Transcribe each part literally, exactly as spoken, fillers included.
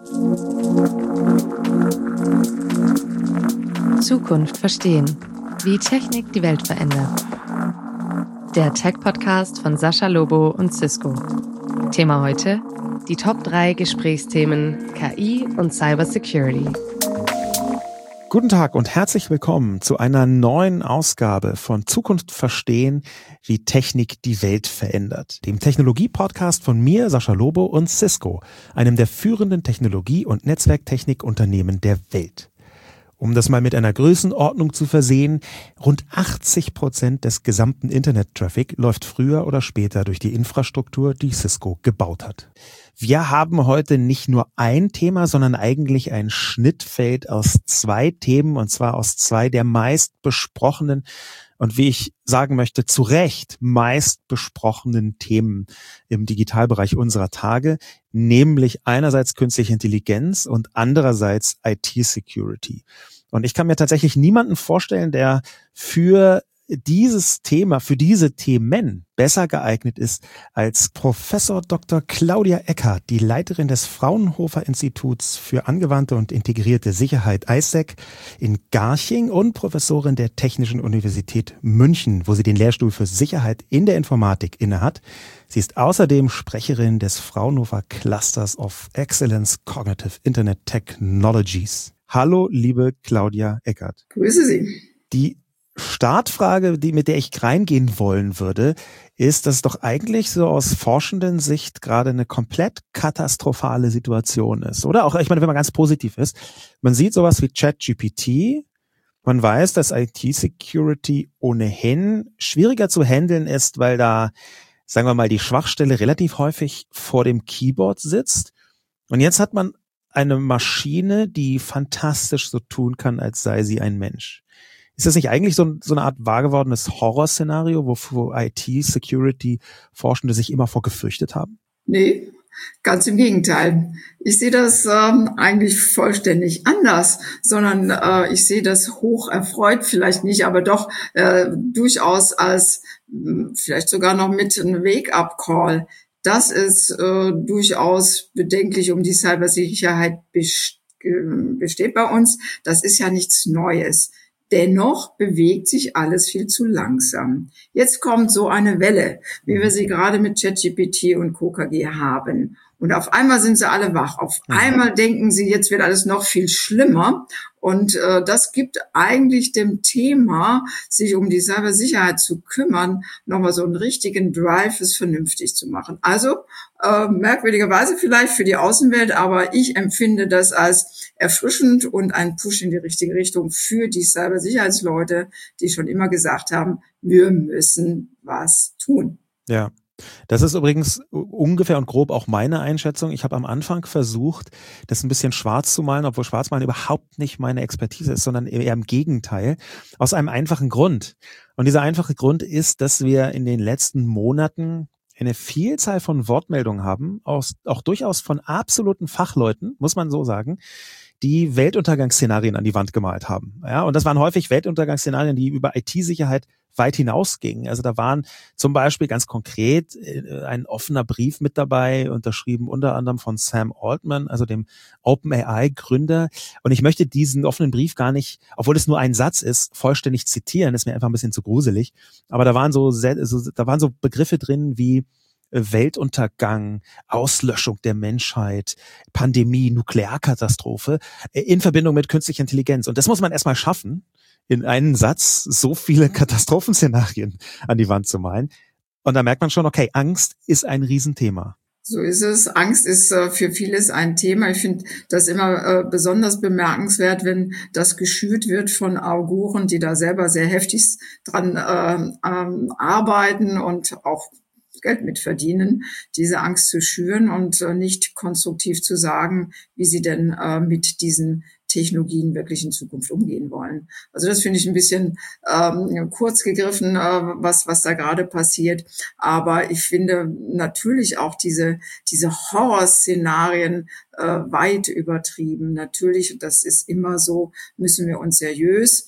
Zukunft verstehen. Wie Technik die Welt verändert. Der Tech-Podcast von Sascha Lobo und Cisco. Thema heute: die Top drei Gesprächsthemen K I und Cybersecurity. Guten Tag und herzlich willkommen zu einer neuen Ausgabe von Zukunft verstehen, wie Technik die Welt verändert. Dem Technologie-Podcast von mir, Sascha Lobo und Cisco, einem der führenden Technologie- und Netzwerktechnikunternehmen der Welt. Um das mal mit einer Größenordnung zu versehen, rund achtzig Prozent des gesamten Internet-Traffic läuft früher oder später durch die Infrastruktur, die Cisco gebaut hat. Wir haben heute nicht nur ein Thema, sondern eigentlich ein Schnittfeld aus zwei Themen, und zwar aus zwei der meist besprochenen und, wie ich sagen möchte, zu Recht meist besprochenen Themen im Digitalbereich unserer Tage, nämlich einerseits künstliche Intelligenz und andererseits I T-Security. Und ich kann mir tatsächlich niemanden vorstellen, der für dieses Thema, für diese Themen besser geeignet ist als Professor Doktor Claudia Eckert, die Leiterin des Fraunhofer Instituts für angewandte und integrierte Sicherheit I S E C in Garching und Professorin der Technischen Universität München, wo sie den Lehrstuhl für Sicherheit in der Informatik innehat. Sie ist außerdem Sprecherin des Fraunhofer Clusters of Excellence Cognitive Internet Technologies. Hallo, liebe Claudia Eckert. Grüße Sie. Die Startfrage, die, mit der ich reingehen wollen würde, ist, dass es doch eigentlich so aus forschenden Sicht gerade eine komplett katastrophale Situation ist. Oder auch, ich meine, wenn man ganz positiv ist, man sieht sowas wie ChatGPT, man weiß, dass I T-Security ohnehin schwieriger zu handeln ist, weil da, sagen wir mal, die Schwachstelle relativ häufig vor dem Keyboard sitzt. Und jetzt hat man eine Maschine, die fantastisch so tun kann, als sei sie ein Mensch. Ist das nicht eigentlich so, so eine Art wahr gewordenes Horrorszenario, wovor I T-Security-Forschende sich immer vor gefürchtet haben? Nee, ganz im Gegenteil. Ich sehe das ähm, eigentlich vollständig anders, sondern äh, ich sehe das hoch erfreut, vielleicht nicht, aber doch äh, durchaus als mh, vielleicht sogar noch mit einem Wake-up-Call. Das ist äh, durchaus bedenklich um die Cybersicherheit best- besteht bei uns. Das ist ja nichts Neues. Dennoch bewegt sich alles viel zu langsam. Jetzt kommt so eine Welle, wie wir sie gerade mit ChatGPT und Co. K G haben. Und auf einmal sind sie alle wach. Auf einmal denken sie, jetzt wird alles noch viel schlimmer. Und äh, das gibt eigentlich dem Thema, sich um die Cybersicherheit zu kümmern, nochmal so einen richtigen Drive, es vernünftig zu machen. Also äh, merkwürdigerweise vielleicht für die Außenwelt, aber ich empfinde das als erfrischend und ein Push in die richtige Richtung für die Cybersicherheitsleute, die schon immer gesagt haben, wir müssen was tun. Ja. Das ist übrigens ungefähr und grob auch meine Einschätzung. Ich habe am Anfang versucht, das ein bisschen schwarz zu malen, obwohl Schwarzmalen überhaupt nicht meine Expertise ist, sondern eher im Gegenteil, aus einem einfachen Grund. Und dieser einfache Grund ist, dass wir in den letzten Monaten eine Vielzahl von Wortmeldungen haben, aus, auch durchaus von absoluten Fachleuten, muss man so sagen, die Weltuntergangsszenarien an die Wand gemalt haben. Ja, und das waren häufig Weltuntergangsszenarien, die über I T-Sicherheit weit hinausgingen. Also da waren zum Beispiel ganz konkret äh, ein offener Brief mit dabei, unterschrieben unter anderem von Sam Altman, also dem OpenAI-Gründer. Und ich möchte diesen offenen Brief gar nicht, obwohl es nur ein Satz ist, vollständig zitieren. Das ist mir einfach ein bisschen zu gruselig. Aber da waren so, so da waren so Begriffe drin wie Weltuntergang, Auslöschung der Menschheit, Pandemie, Nuklearkatastrophe in Verbindung mit künstlicher Intelligenz. Und das muss man erstmal schaffen, in einen Satz so viele Katastrophenszenarien an die Wand zu malen. Und da merkt man schon, okay, Angst ist ein Riesenthema. So ist es. Angst ist äh, für vieles ein Thema. Ich finde das immer äh, besonders bemerkenswert, wenn das geschürt wird von Auguren, die da selber sehr heftig dran äh, ähm, arbeiten und auch Geld mitverdienen, diese Angst zu schüren und äh, nicht konstruktiv zu sagen, wie sie denn äh, mit diesen Technologien wirklich in Zukunft umgehen wollen. Also das finde ich ein bisschen ähm, kurz gegriffen, äh, was was da gerade passiert. Aber ich finde natürlich auch diese diese Horrorszenarien äh, weit übertrieben. Natürlich, das ist immer so, müssen wir uns seriös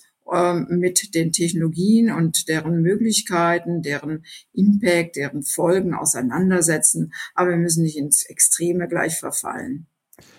mit den Technologien und deren Möglichkeiten, deren Impact, deren Folgen auseinandersetzen. Aber wir müssen nicht ins Extreme gleich verfallen.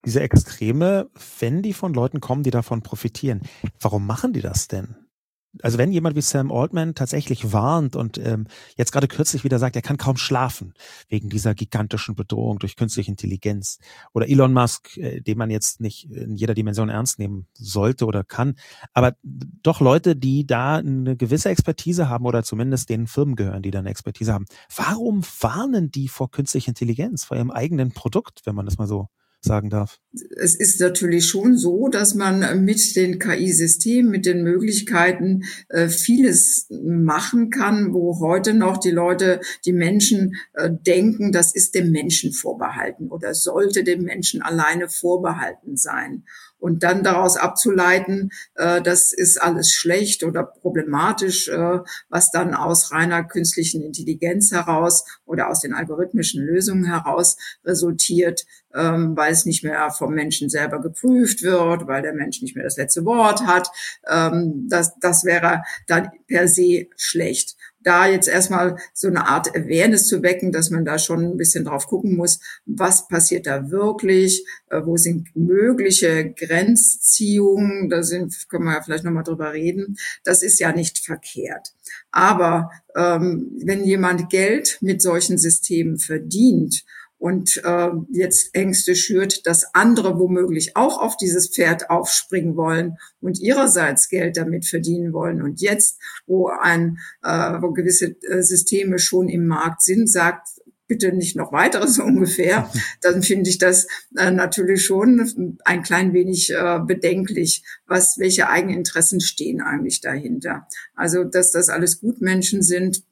Diese Extreme, wenn die von Leuten kommen, die davon profitieren, warum machen die das denn? Also wenn jemand wie Sam Altman tatsächlich warnt und ähm, jetzt gerade kürzlich wieder sagt, er kann kaum schlafen wegen dieser gigantischen Bedrohung durch künstliche Intelligenz, oder Elon Musk, äh, den man jetzt nicht in jeder Dimension ernst nehmen sollte oder kann, aber doch Leute, die da eine gewisse Expertise haben oder zumindest den Firmen gehören, die da eine Expertise haben. Warum warnen die vor künstlicher Intelligenz, vor ihrem eigenen Produkt, wenn man das mal so sagen darf? Es ist natürlich schon so, dass man mit den K I-Systemen, mit den Möglichkeiten äh, vieles machen kann, wo heute noch die Leute, die Menschen äh, denken, das ist dem Menschen vorbehalten oder sollte dem Menschen alleine vorbehalten sein. Und dann daraus abzuleiten, äh, das ist alles schlecht oder problematisch, äh, was dann aus reiner künstlichen Intelligenz heraus oder aus den algorithmischen Lösungen heraus resultiert, ähm, weil es nicht mehr vom Menschen selber geprüft wird, weil der Mensch nicht mehr das letzte Wort hat. Ähm, das, das wäre dann per se schlecht. Da jetzt erstmal so eine Art Awareness zu wecken, dass man da schon ein bisschen drauf gucken muss, was passiert da wirklich, äh, wo sind mögliche Grenzziehungen, da sind, können wir ja vielleicht nochmal drüber reden, das ist ja nicht verkehrt. Aber ähm, wenn jemand Geld mit solchen Systemen verdient und äh, jetzt Ängste schürt, dass andere womöglich auch auf dieses Pferd aufspringen wollen und ihrerseits Geld damit verdienen wollen. Und jetzt, wo ein, äh, wo gewisse äh, Systeme schon im Markt sind, sagt, bitte nicht noch weitere so ungefähr, dann finde ich das äh, natürlich schon ein klein wenig äh, bedenklich, was, welche eigenen Interessen stehen eigentlich dahinter. Also, dass das alles Gutmenschen sind,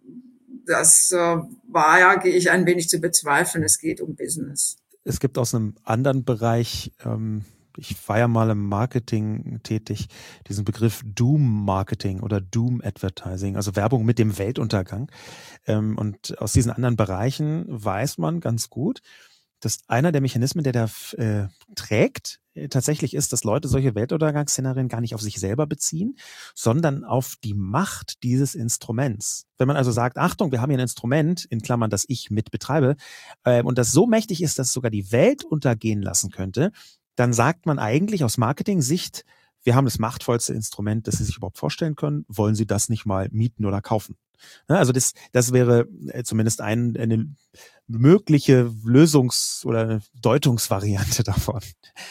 das äh, war ja, gehe ich ein wenig zu bezweifeln. Es geht um Business. Es gibt aus einem anderen Bereich, ähm, ich war ja mal im Marketing tätig, diesen Begriff Doom-Marketing oder Doom-Advertising, also Werbung mit dem Weltuntergang. Ähm, und aus diesen anderen Bereichen weiß man ganz gut, dass einer der Mechanismen, der da äh, trägt, äh, tatsächlich ist, dass Leute solche Weltuntergangsszenarien gar nicht auf sich selber beziehen, sondern auf die Macht dieses Instruments. Wenn man also sagt, Achtung, wir haben hier ein Instrument, in Klammern, das ich mit betreibe, äh, und das so mächtig ist, dass es sogar die Welt untergehen lassen könnte, dann sagt man eigentlich aus Marketing-Sicht, wir haben das machtvollste Instrument, das Sie sich überhaupt vorstellen können, wollen Sie das nicht mal mieten oder kaufen? Also das, das wäre zumindest ein, eine mögliche Lösungs- oder Deutungsvariante davon.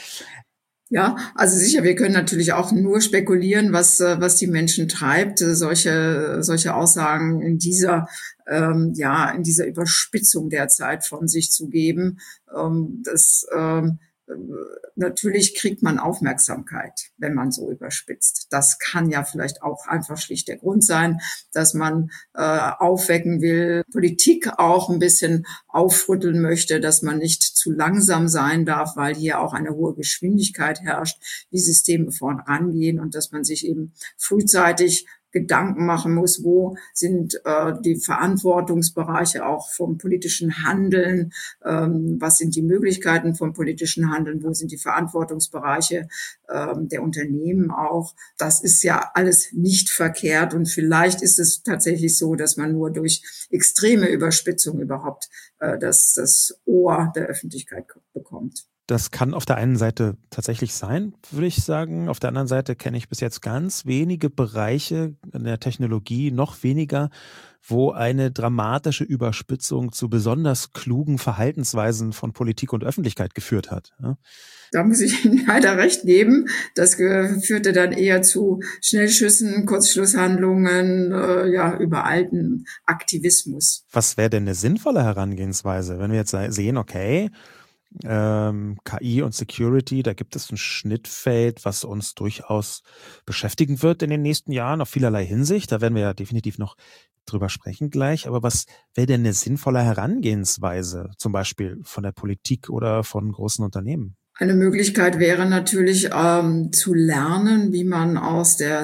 Ja, also sicher, wir können natürlich auch nur spekulieren, was was die Menschen treibt, solche solche Aussagen in dieser ähm, ja in dieser Überspitzung derzeit von sich zu geben. Ähm, das ähm, Natürlich kriegt man Aufmerksamkeit, wenn man so überspitzt. Das kann ja vielleicht auch einfach schlicht der Grund sein, dass man äh, aufwecken will, Politik auch ein bisschen aufrütteln möchte, dass man nicht zu langsam sein darf, weil hier auch eine hohe Geschwindigkeit herrscht, wie Systeme vorangehen und dass man sich eben frühzeitig Gedanken machen muss, wo sind äh, die Verantwortungsbereiche auch vom politischen Handeln, ähm, was sind die Möglichkeiten vom politischen Handeln, wo sind die Verantwortungsbereiche ähm, der Unternehmen auch. Das ist ja alles nicht verkehrt und vielleicht ist es tatsächlich so, dass man nur durch extreme Überspitzung überhaupt äh, das, das Ohr der Öffentlichkeit bekommt. Das kann auf der einen Seite tatsächlich sein, würde ich sagen. Auf der anderen Seite kenne ich bis jetzt ganz wenige Bereiche in der Technologie, noch weniger, wo eine dramatische Überspitzung zu besonders klugen Verhaltensweisen von Politik und Öffentlichkeit geführt hat. Da muss ich Ihnen leider recht geben. Das führte dann eher zu Schnellschüssen, Kurzschlusshandlungen, äh, ja, übereilten Aktivismus. Was wäre denn eine sinnvolle Herangehensweise, wenn wir jetzt sehen, okay, Ähm, K I und Security, da gibt es ein Schnittfeld, was uns durchaus beschäftigen wird in den nächsten Jahren auf vielerlei Hinsicht. Da werden wir ja definitiv noch drüber sprechen gleich. Aber was wäre denn eine sinnvolle Herangehensweise, zum Beispiel von der Politik oder von großen Unternehmen? Eine Möglichkeit wäre natürlich ähm, zu lernen, wie man aus der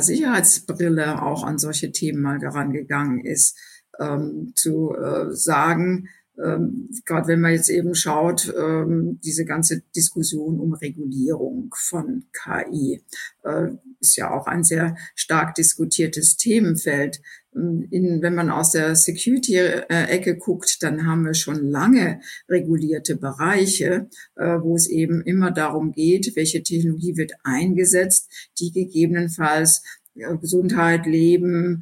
Sicherheitsbrille auch an solche Themen mal herangegangen ist, ähm, zu äh, sagen, ähm, gerade wenn man jetzt eben schaut, ähm, diese ganze Diskussion um Regulierung von K I äh, ist ja auch ein sehr stark diskutiertes Themenfeld. In, wenn man aus der Security-Ecke guckt, dann haben wir schon lange regulierte Bereiche, äh, wo es eben immer darum geht, welche Technologie wird eingesetzt, die gegebenenfalls Gesundheit, Leben,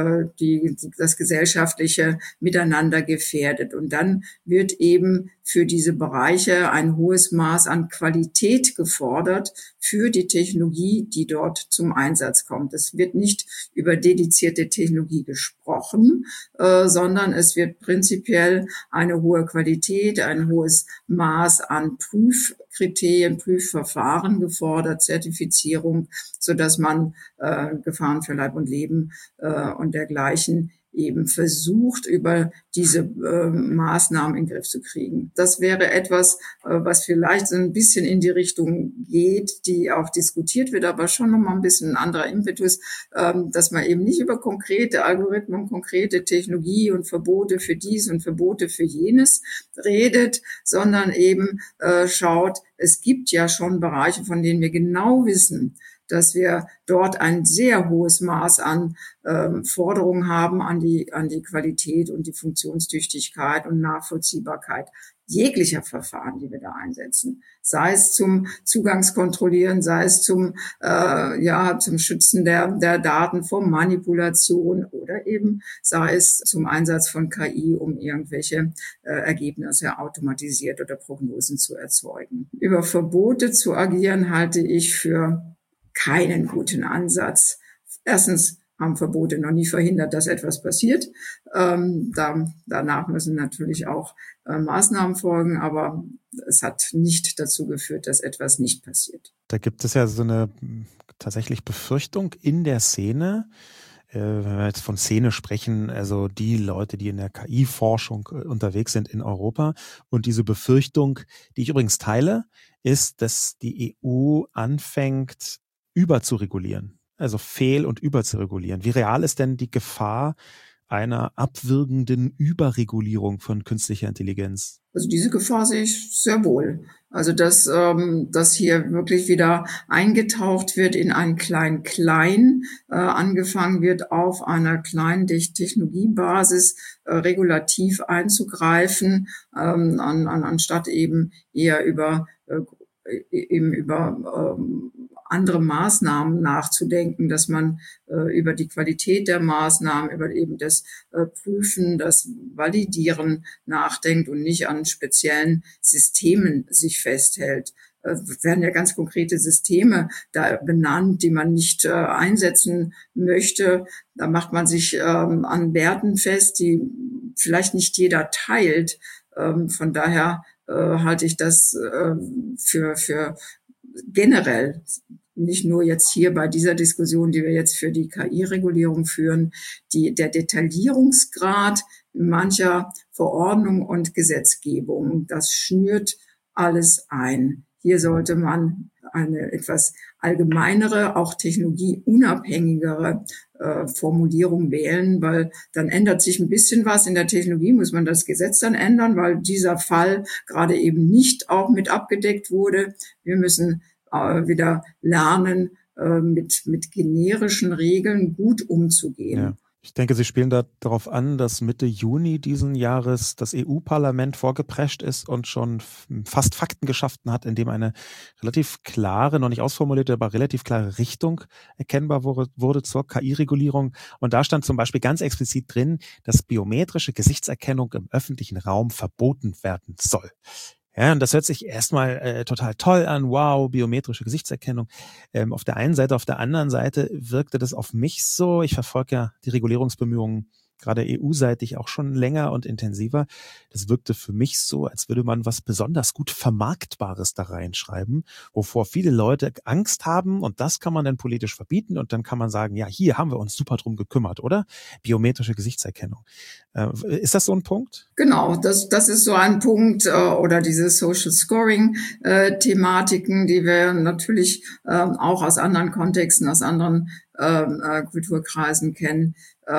die, das gesellschaftliche Miteinander gefährdet. Und dann wird eben für diese Bereiche ein hohes Maß an Qualität gefordert für die Technologie, die dort zum Einsatz kommt. Es wird nicht über dedizierte Technologie gesprochen, äh, sondern es wird prinzipiell eine hohe Qualität, ein hohes Maß an Prüfkriterien, Prüfverfahren gefordert, Zertifizierung, so dass man äh, Gefahren für Leib und Leben äh, und dergleichen eben versucht, über diese äh, Maßnahmen in den Griff zu kriegen. Das wäre etwas, äh, was vielleicht so ein bisschen in die Richtung geht, die auch diskutiert wird, aber schon nochmal ein bisschen ein anderer Impetus, äh, dass man eben nicht über konkrete Algorithmen, konkrete Technologie und Verbote für dies und Verbote für jenes redet, sondern eben äh, schaut, es gibt ja schon Bereiche, von denen wir genau wissen, dass wir dort ein sehr hohes Maß an ähm, Forderungen haben an die, an die Qualität und die Funktionstüchtigkeit und Nachvollziehbarkeit jeglicher Verfahren, die wir da einsetzen. Sei es zum Zugangskontrollieren, sei es zum, äh, ja, zum Schützen der, der Daten vor Manipulation oder eben sei es zum Einsatz von K I, um irgendwelche äh, Ergebnisse automatisiert oder Prognosen zu erzeugen. Über Verbote zu agieren halte ich für keinen guten Ansatz. Erstens haben Verbote noch nie verhindert, dass etwas passiert. Ähm, da, danach müssen natürlich auch äh, Maßnahmen folgen, aber es hat nicht dazu geführt, dass etwas nicht passiert. Da gibt es ja so eine tatsächlich Befürchtung in der Szene, äh, wenn wir jetzt von Szene sprechen, also die Leute, die in der K I-Forschung äh, unterwegs sind in Europa. Und diese Befürchtung, die ich übrigens teile, ist, dass die E U anfängt, überzuregulieren, also fehl- und überzuregulieren. Wie real ist denn die Gefahr einer abwirkenden Überregulierung von künstlicher Intelligenz? Also diese Gefahr sehe ich sehr wohl. Also dass, ähm, dass hier wirklich wieder eingetaucht wird in ein Klein-Klein, äh, angefangen wird auf einer kleinen Technologiebasis äh, regulativ einzugreifen, ähm, an, an, anstatt eben eher über äh, eben über ähm, andere Maßnahmen nachzudenken, dass man äh, über die Qualität der Maßnahmen, über eben das äh, Prüfen, das Validieren nachdenkt und nicht an speziellen Systemen sich festhält. Es werden ja ganz konkrete Systeme da benannt, die man nicht äh, einsetzen möchte. Da macht man sich ähm, an Werten fest, die vielleicht nicht jeder teilt. Ähm, von daher äh, halte ich das äh, für, für generell, nicht nur jetzt hier bei dieser Diskussion, die wir jetzt für die K I-Regulierung führen, die, der Detaillierungsgrad mancher Verordnung und Gesetzgebung, das schnürt alles ein. Hier sollte man eine etwas allgemeinere, auch technologieunabhängigere äh, Formulierung wählen, weil dann ändert sich ein bisschen was. In der Technologie muss man das Gesetz dann ändern, weil dieser Fall gerade eben nicht auch mit abgedeckt wurde. Wir müssen äh, wieder lernen, äh, mit, mit generischen Regeln gut umzugehen. Ja. Ich denke, Sie spielen da darauf an, dass Mitte Juni diesen Jahres das E U-Parlament vorgeprescht ist und schon fast Fakten geschaffen hat, indem eine relativ klare, noch nicht ausformulierte, aber relativ klare Richtung erkennbar wurde, wurde zur K I-Regulierung. Und da stand zum Beispiel ganz explizit drin, dass biometrische Gesichtserkennung im öffentlichen Raum verboten werden soll. Ja, und das hört sich erstmal äh, total toll an. Wow, biometrische Gesichtserkennung. Ähm, auf der einen Seite, auf der anderen Seite wirkte das auf mich so. Ich verfolge ja die Regulierungsbemühungen gerade E U-seitig auch schon länger und intensiver. Das wirkte für mich so, als würde man was besonders gut Vermarktbares da reinschreiben, wovor viele Leute Angst haben, und das kann man dann politisch verbieten und dann kann man sagen, ja, hier haben wir uns super drum gekümmert, oder? Biometrische Gesichtserkennung. Äh, ist das so ein Punkt? Genau, das, das ist so ein Punkt, äh, oder diese Social Scoring äh, Thematiken, die wir natürlich äh, auch aus anderen Kontexten, aus anderen äh, Kulturkreisen kennen. Ähm,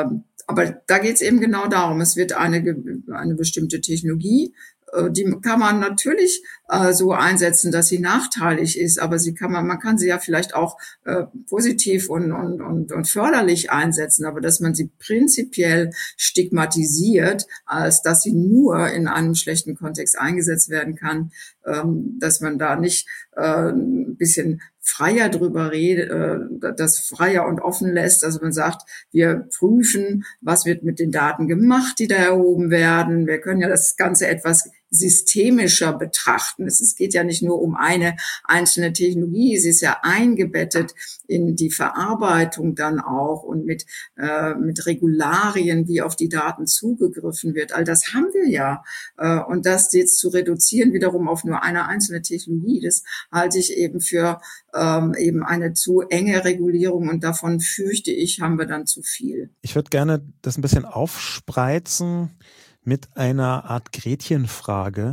aber da geht es eben genau darum, es wird eine, eine bestimmte Technologie, die kann man natürlich äh, so einsetzen, dass sie nachteilig ist, aber sie kann man, man kann sie ja vielleicht auch äh, positiv und, und, und, und förderlich einsetzen, aber dass man sie prinzipiell stigmatisiert, als dass sie nur in einem schlechten Kontext eingesetzt werden kann, ähm, dass man da nicht äh, ein bisschen freier drüber redet, äh, das freier und offen lässt. Also man sagt, wir prüfen, was wird mit den Daten gemacht, die da erhoben werden. Wir können ja das Ganze etwas systemischer betrachten. Es geht ja nicht nur um eine einzelne Technologie, sie ist ja eingebettet in die Verarbeitung dann auch und mit äh, mit Regularien, wie auf die Daten zugegriffen wird. All das haben wir ja. Äh, und das jetzt zu reduzieren wiederum auf nur eine einzelne Technologie, das halte ich eben für ähm, eben eine zu enge Regulierung und davon fürchte ich, haben wir dann zu viel. Ich würde gerne das ein bisschen aufspreizen mit einer Art Gretchenfrage,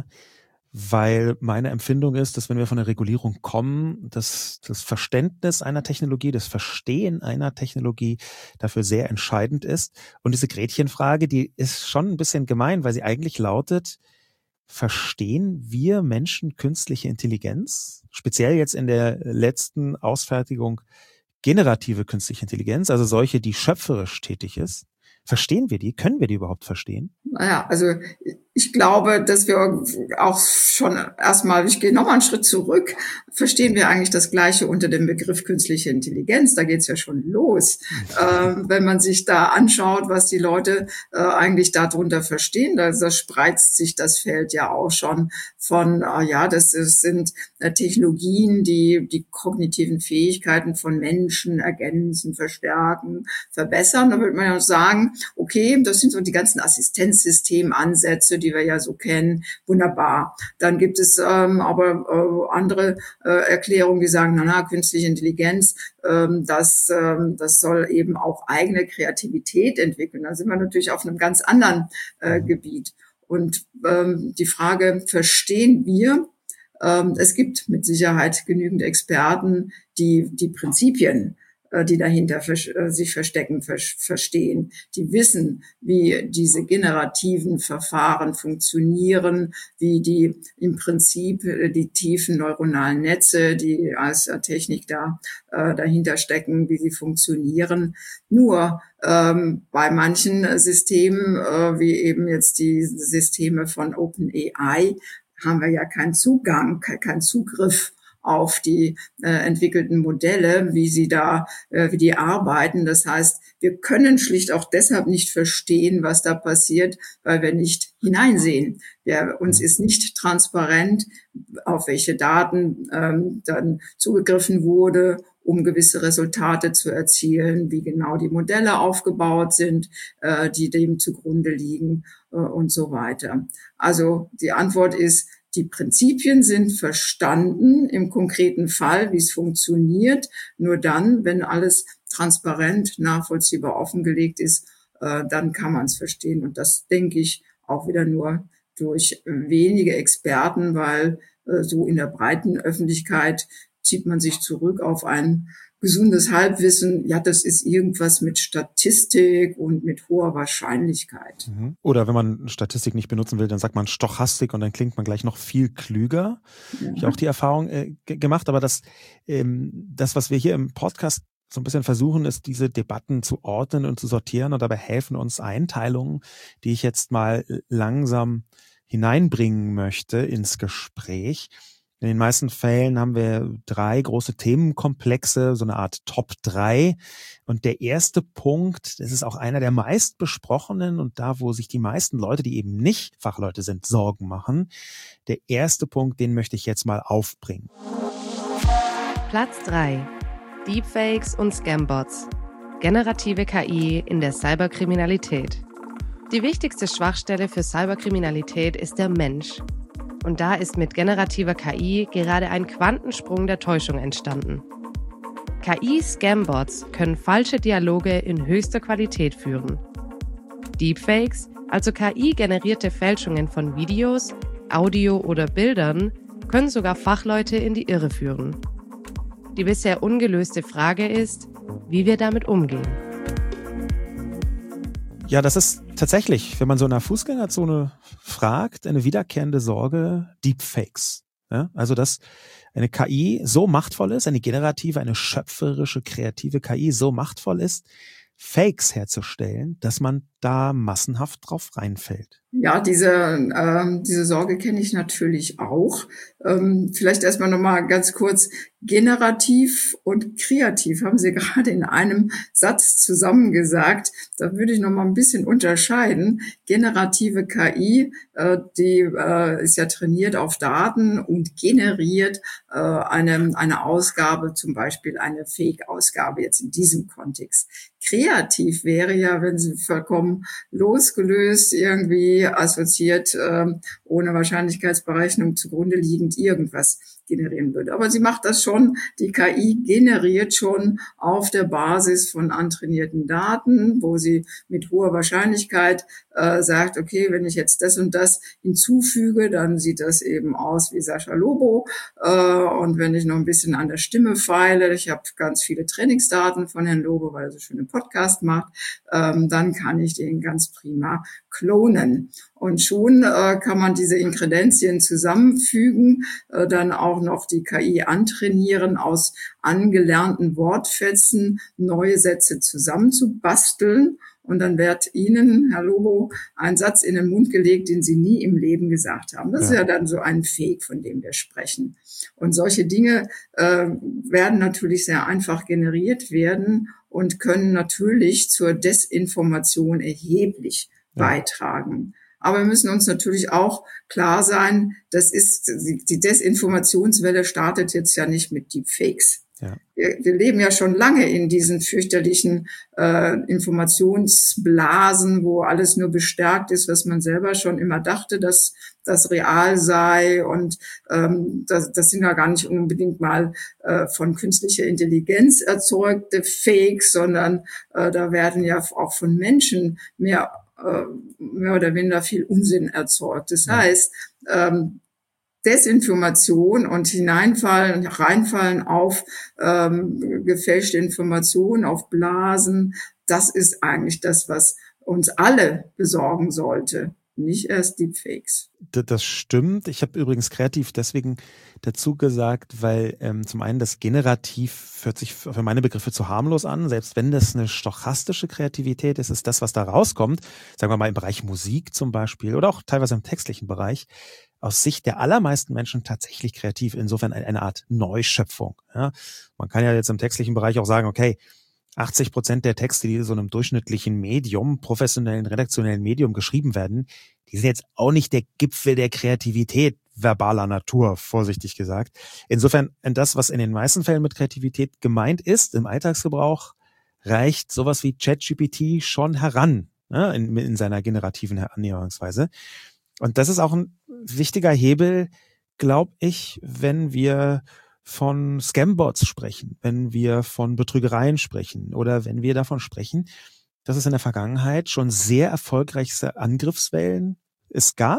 weil meine Empfindung ist, dass wenn wir von der Regulierung kommen, dass das Verständnis einer Technologie, das Verstehen einer Technologie dafür sehr entscheidend ist. Und diese Gretchenfrage, die ist schon ein bisschen gemein, weil sie eigentlich lautet, verstehen wir Menschen künstliche Intelligenz? Speziell jetzt in der letzten Ausfertigung generative künstliche Intelligenz, also solche, die schöpferisch tätig ist. Verstehen wir die? Können wir die überhaupt verstehen? Naja, also ich glaube, dass wir auch schon erstmal, ich gehe nochmal einen Schritt zurück, verstehen wir eigentlich das Gleiche unter dem Begriff künstliche Intelligenz. Da geht's ja schon los. Ähm, wenn man sich da anschaut, was die Leute äh, eigentlich darunter verstehen, da, da spreizt sich das Feld ja auch schon von, äh, ja, das, das sind äh, Technologien, die die kognitiven Fähigkeiten von Menschen ergänzen, verstärken, verbessern. Da würde man ja sagen, okay, das sind so die ganzen Assistenzsystemansätze, die wir ja so kennen. Wunderbar. Dann gibt es ähm, aber äh, andere äh, Erklärungen, die sagen, na, na, künstliche Intelligenz, ähm, das, ähm, das soll eben auch eigene Kreativität entwickeln. Da sind wir natürlich auf einem ganz anderen äh, Gebiet. Und ähm, die Frage, verstehen wir? Ähm, es gibt mit Sicherheit genügend Experten, die die Prinzipien, die dahinter sich verstecken, verstehen. Die wissen, wie diese generativen Verfahren funktionieren, wie die im Prinzip die tiefen neuronalen Netze, die als Technik da äh, dahinter stecken, wie sie funktionieren. Nur ähm, bei manchen Systemen, äh, wie eben jetzt die Systeme von OpenAI, haben wir ja keinen Zugang, keinen Zugriff auf die äh, entwickelten Modelle, wie sie da, äh, wie die arbeiten. Das heißt, wir können schlicht auch deshalb nicht verstehen, was da passiert, weil wir nicht hineinsehen. Wir, uns ist nicht transparent, auf welche Daten ähm, dann zugegriffen wurde, um gewisse Resultate zu erzielen, wie genau die Modelle aufgebaut sind, äh, die dem zugrunde liegen äh, und so weiter. Also die Antwort ist, die Prinzipien sind verstanden im konkreten Fall, wie es funktioniert. Nur dann, wenn alles transparent, nachvollziehbar offengelegt ist, äh, dann kann man es verstehen. Und das denke ich auch wieder nur durch wenige Experten, weil äh, so in der breiten Öffentlichkeit zieht man sich zurück auf ein gesundes Halbwissen, ja, das ist irgendwas mit Statistik und mit hoher Wahrscheinlichkeit. Oder wenn man Statistik nicht benutzen will, dann sagt man Stochastik und dann klingt man gleich noch viel klüger. Ja. Ich habe auch die Erfahrung äh, g- gemacht, aber das, ähm, das, was wir hier im Podcast so ein bisschen versuchen, ist, diese Debatten zu ordnen und zu sortieren, und dabei helfen uns Einteilungen, die ich jetzt mal langsam hineinbringen möchte ins Gespräch. In den meisten Fällen haben wir drei große Themenkomplexe, so eine Art Top drei. Und der erste Punkt, das ist auch einer der meist besprochenen und da, wo sich die meisten Leute, die eben nicht Fachleute sind, Sorgen machen. Der erste Punkt, den möchte ich jetzt mal aufbringen. Platz drei. Deepfakes und Scambots. Generative K I in der Cyberkriminalität. Die wichtigste Schwachstelle für Cyberkriminalität ist der Mensch. Und da ist mit generativer K I gerade ein Quantensprung der Täuschung entstanden. K I-Scambots können falsche Dialoge in höchster Qualität führen. Deepfakes, also K I-generierte Fälschungen von Videos, Audio oder Bildern, können sogar Fachleute in die Irre führen. Die bisher ungelöste Frage ist, wie wir damit umgehen. Ja, das ist tatsächlich, wenn man so in einer Fußgängerzone fragt, eine wiederkehrende Sorge, Deepfakes. Ja, also, dass eine K I so machtvoll ist, eine generative, eine schöpferische, kreative K I so machtvoll ist, Fakes herzustellen, dass man da massenhaft drauf reinfällt. Ja, diese, ähm, diese Sorge kenne ich natürlich auch. Ähm, vielleicht erstmal nochmal ganz kurz. Generativ und kreativ haben Sie gerade in einem Satz zusammengesagt. Da würde ich nochmal ein bisschen unterscheiden. Generative K I, äh, die äh, ist ja trainiert auf Daten und generiert äh, eine, eine Ausgabe, zum Beispiel eine Fake-Ausgabe jetzt in diesem Kontext. Kreativ wäre ja, wenn sie vollkommen losgelöst, irgendwie assoziiert, äh, ohne Wahrscheinlichkeitsberechnung zugrunde liegend irgendwas generieren würde. Aber sie macht das schon, die K I generiert schon auf der Basis von antrainierten Daten, wo sie mit hoher Wahrscheinlichkeit äh, sagt, okay, wenn ich jetzt das und das hinzufüge, dann sieht das eben aus wie Sascha Lobo. Äh, und wenn ich noch ein bisschen an der Stimme feile, ich habe ganz viele Trainingsdaten von Herrn Lobo, weil er so schöne Podcast macht, ähm, dann kann ich den ganz prima klonen. Und schon äh, kann man diese Inkredenzien zusammenfügen, äh, dann auch noch die K I antrainieren, aus angelernten Wortfetzen neue Sätze zusammenzubasteln. Und dann wird Ihnen, Herr Lobo, ein Satz in den Mund gelegt, den Sie nie im Leben gesagt haben. Das ja. ist ja dann so ein Fake, von dem wir sprechen. Und solche Dinge äh, werden natürlich sehr einfach generiert werden und können natürlich zur Desinformation erheblich ja. beitragen. Aber wir müssen uns natürlich auch klar sein, das ist, die Desinformationswelle startet jetzt ja nicht mit Deepfakes. Ja. Wir, wir leben ja schon lange in diesen fürchterlichen äh, Informationsblasen, wo alles nur bestärkt ist, was man selber schon immer dachte, dass das real sei. Und ähm, das, das sind ja gar nicht unbedingt mal äh, von künstlicher Intelligenz erzeugte Fakes, sondern äh, da werden ja auch von Menschen mehr mehr oder weniger viel Unsinn erzeugt. Das heißt, ähm, Desinformation und hineinfallen, reinfallen auf ähm, gefälschte Informationen, auf Blasen, das ist eigentlich das, was uns alle besorgen sollte. Nicht erst Deepfakes. Das stimmt. Ich habe übrigens kreativ deswegen dazu gesagt, weil ähm, zum einen das Generativ hört sich für meine Begriffe zu harmlos an. Selbst wenn das eine stochastische Kreativität ist, ist das, was da rauskommt, sagen wir mal im Bereich Musik zum Beispiel oder auch teilweise im textlichen Bereich, aus Sicht der allermeisten Menschen tatsächlich kreativ. Insofern eine Art Neuschöpfung. Ja, man kann ja jetzt im textlichen Bereich auch sagen, okay, achtzig Prozent der Texte, die in so einem durchschnittlichen Medium, professionellen, redaktionellen Medium geschrieben werden, die sind jetzt auch nicht der Gipfel der Kreativität verbaler Natur, vorsichtig gesagt. Insofern, das, was in den meisten Fällen mit Kreativität gemeint ist, im Alltagsgebrauch, reicht sowas wie ChatGPT schon heran, ne, in, in seiner generativen Annäherungsweise. Und das ist auch ein wichtiger Hebel, glaube ich, wenn wir von Scambots sprechen, wenn wir von Betrügereien sprechen oder wenn wir davon sprechen, dass es in der Vergangenheit schon sehr erfolgreiche Angriffswellen es gab,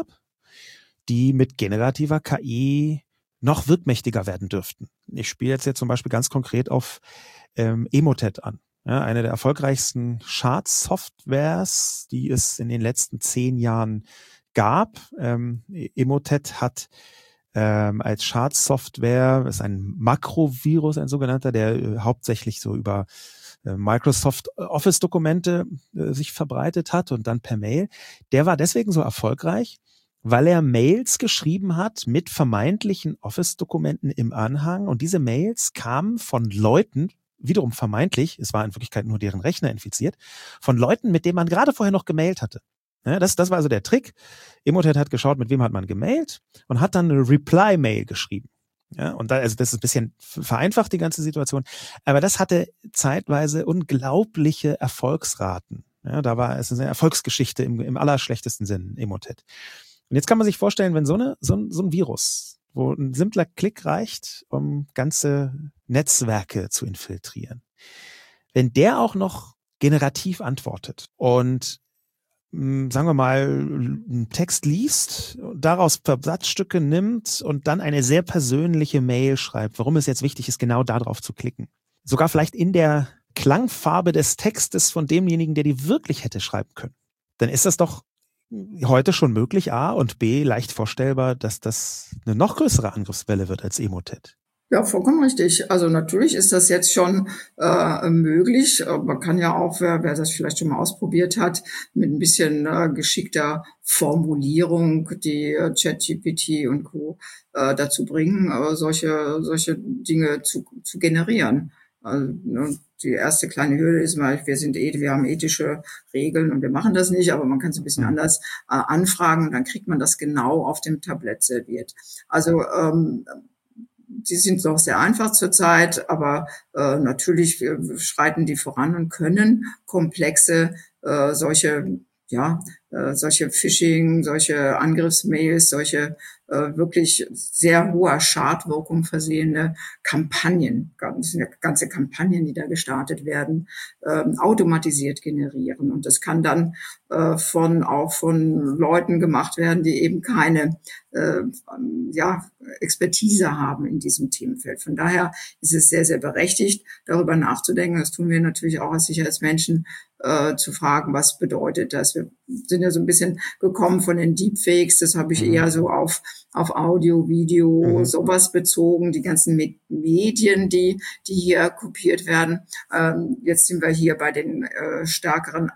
die mit generativer K I noch wirkmächtiger werden dürften. Ich spiele jetzt hier zum Beispiel ganz konkret auf ähm, Emotet an. Ja, eine der erfolgreichsten Schadsoftwares, die es in den letzten zehn Jahren gab. Ähm, Emotet hat Ähm, als Schadsoftware, ist ein Makrovirus, ein sogenannter, der äh, hauptsächlich so über äh, Microsoft Office-Dokumente äh, sich verbreitet hat und dann per Mail. Der war deswegen so erfolgreich, weil er Mails geschrieben hat mit vermeintlichen Office-Dokumenten im Anhang und diese Mails kamen von Leuten, wiederum vermeintlich, es war in Wirklichkeit nur deren Rechner infiziert, von Leuten, mit denen man gerade vorher noch gemailt hatte. Ja, das, das war also der Trick. Emotet hat geschaut, mit wem hat man gemailt und hat dann eine Reply-Mail geschrieben. Ja, und da, also das ist ein bisschen vereinfacht, die ganze Situation. Aber das hatte zeitweise unglaubliche Erfolgsraten. Ja, da war es eine Erfolgsgeschichte im, im allerschlechtesten Sinn, Emotet. Und jetzt kann man sich vorstellen, wenn so, eine, so, ein, so ein Virus, wo ein simpler Klick reicht, um ganze Netzwerke zu infiltrieren, wenn der auch noch generativ antwortet und sagen wir mal, einen Text liest, daraus Versatzstücke nimmt und dann eine sehr persönliche Mail schreibt, warum es jetzt wichtig ist, genau darauf zu klicken. Sogar vielleicht in der Klangfarbe des Textes von demjenigen, der die wirklich hätte schreiben können, dann ist das doch heute schon möglich, A, und B, leicht vorstellbar, dass das eine noch größere Angriffswelle wird als Emotet. Ja, vollkommen richtig. Also natürlich ist das jetzt schon äh, möglich. Man kann ja auch, wer, wer das vielleicht schon mal ausprobiert hat, mit ein bisschen äh, geschickter Formulierung die äh, ChatGPT und Co. Äh, dazu bringen, äh, solche solche Dinge zu, zu generieren. Also, ne, die erste kleine Hürde ist mal, wir sind eh, wir haben ethische Regeln und wir machen das nicht, aber man kann es ein bisschen anders äh, anfragen und dann kriegt man das genau auf dem Tablett serviert. Also ähm, die sind noch sehr einfach zurzeit, aber äh, natürlich äh, schreiten die voran und können komplexe äh, solche ja äh, solche Phishing, solche Angriffsmails, solche äh, wirklich sehr hoher Schadwirkung versehene Kampagnen, ganze, ganze Kampagnen, die da gestartet werden, äh, automatisiert generieren. Und das kann dann äh, von auch von Leuten gemacht werden, die eben keine äh, ja, Expertise haben in diesem Themenfeld. Von daher ist es sehr, sehr berechtigt, darüber nachzudenken. Das tun wir natürlich auch als Sicherheitsmenschen, äh, zu fragen, was bedeutet das? Wir sind ja so ein bisschen gekommen von den Deepfakes. Das habe ich mhm. eher so auf auf Audio, Video, mhm. sowas bezogen. Die ganzen Medien, die die hier kopiert werden. Ähm, jetzt sind wir hier bei den äh, stärkeren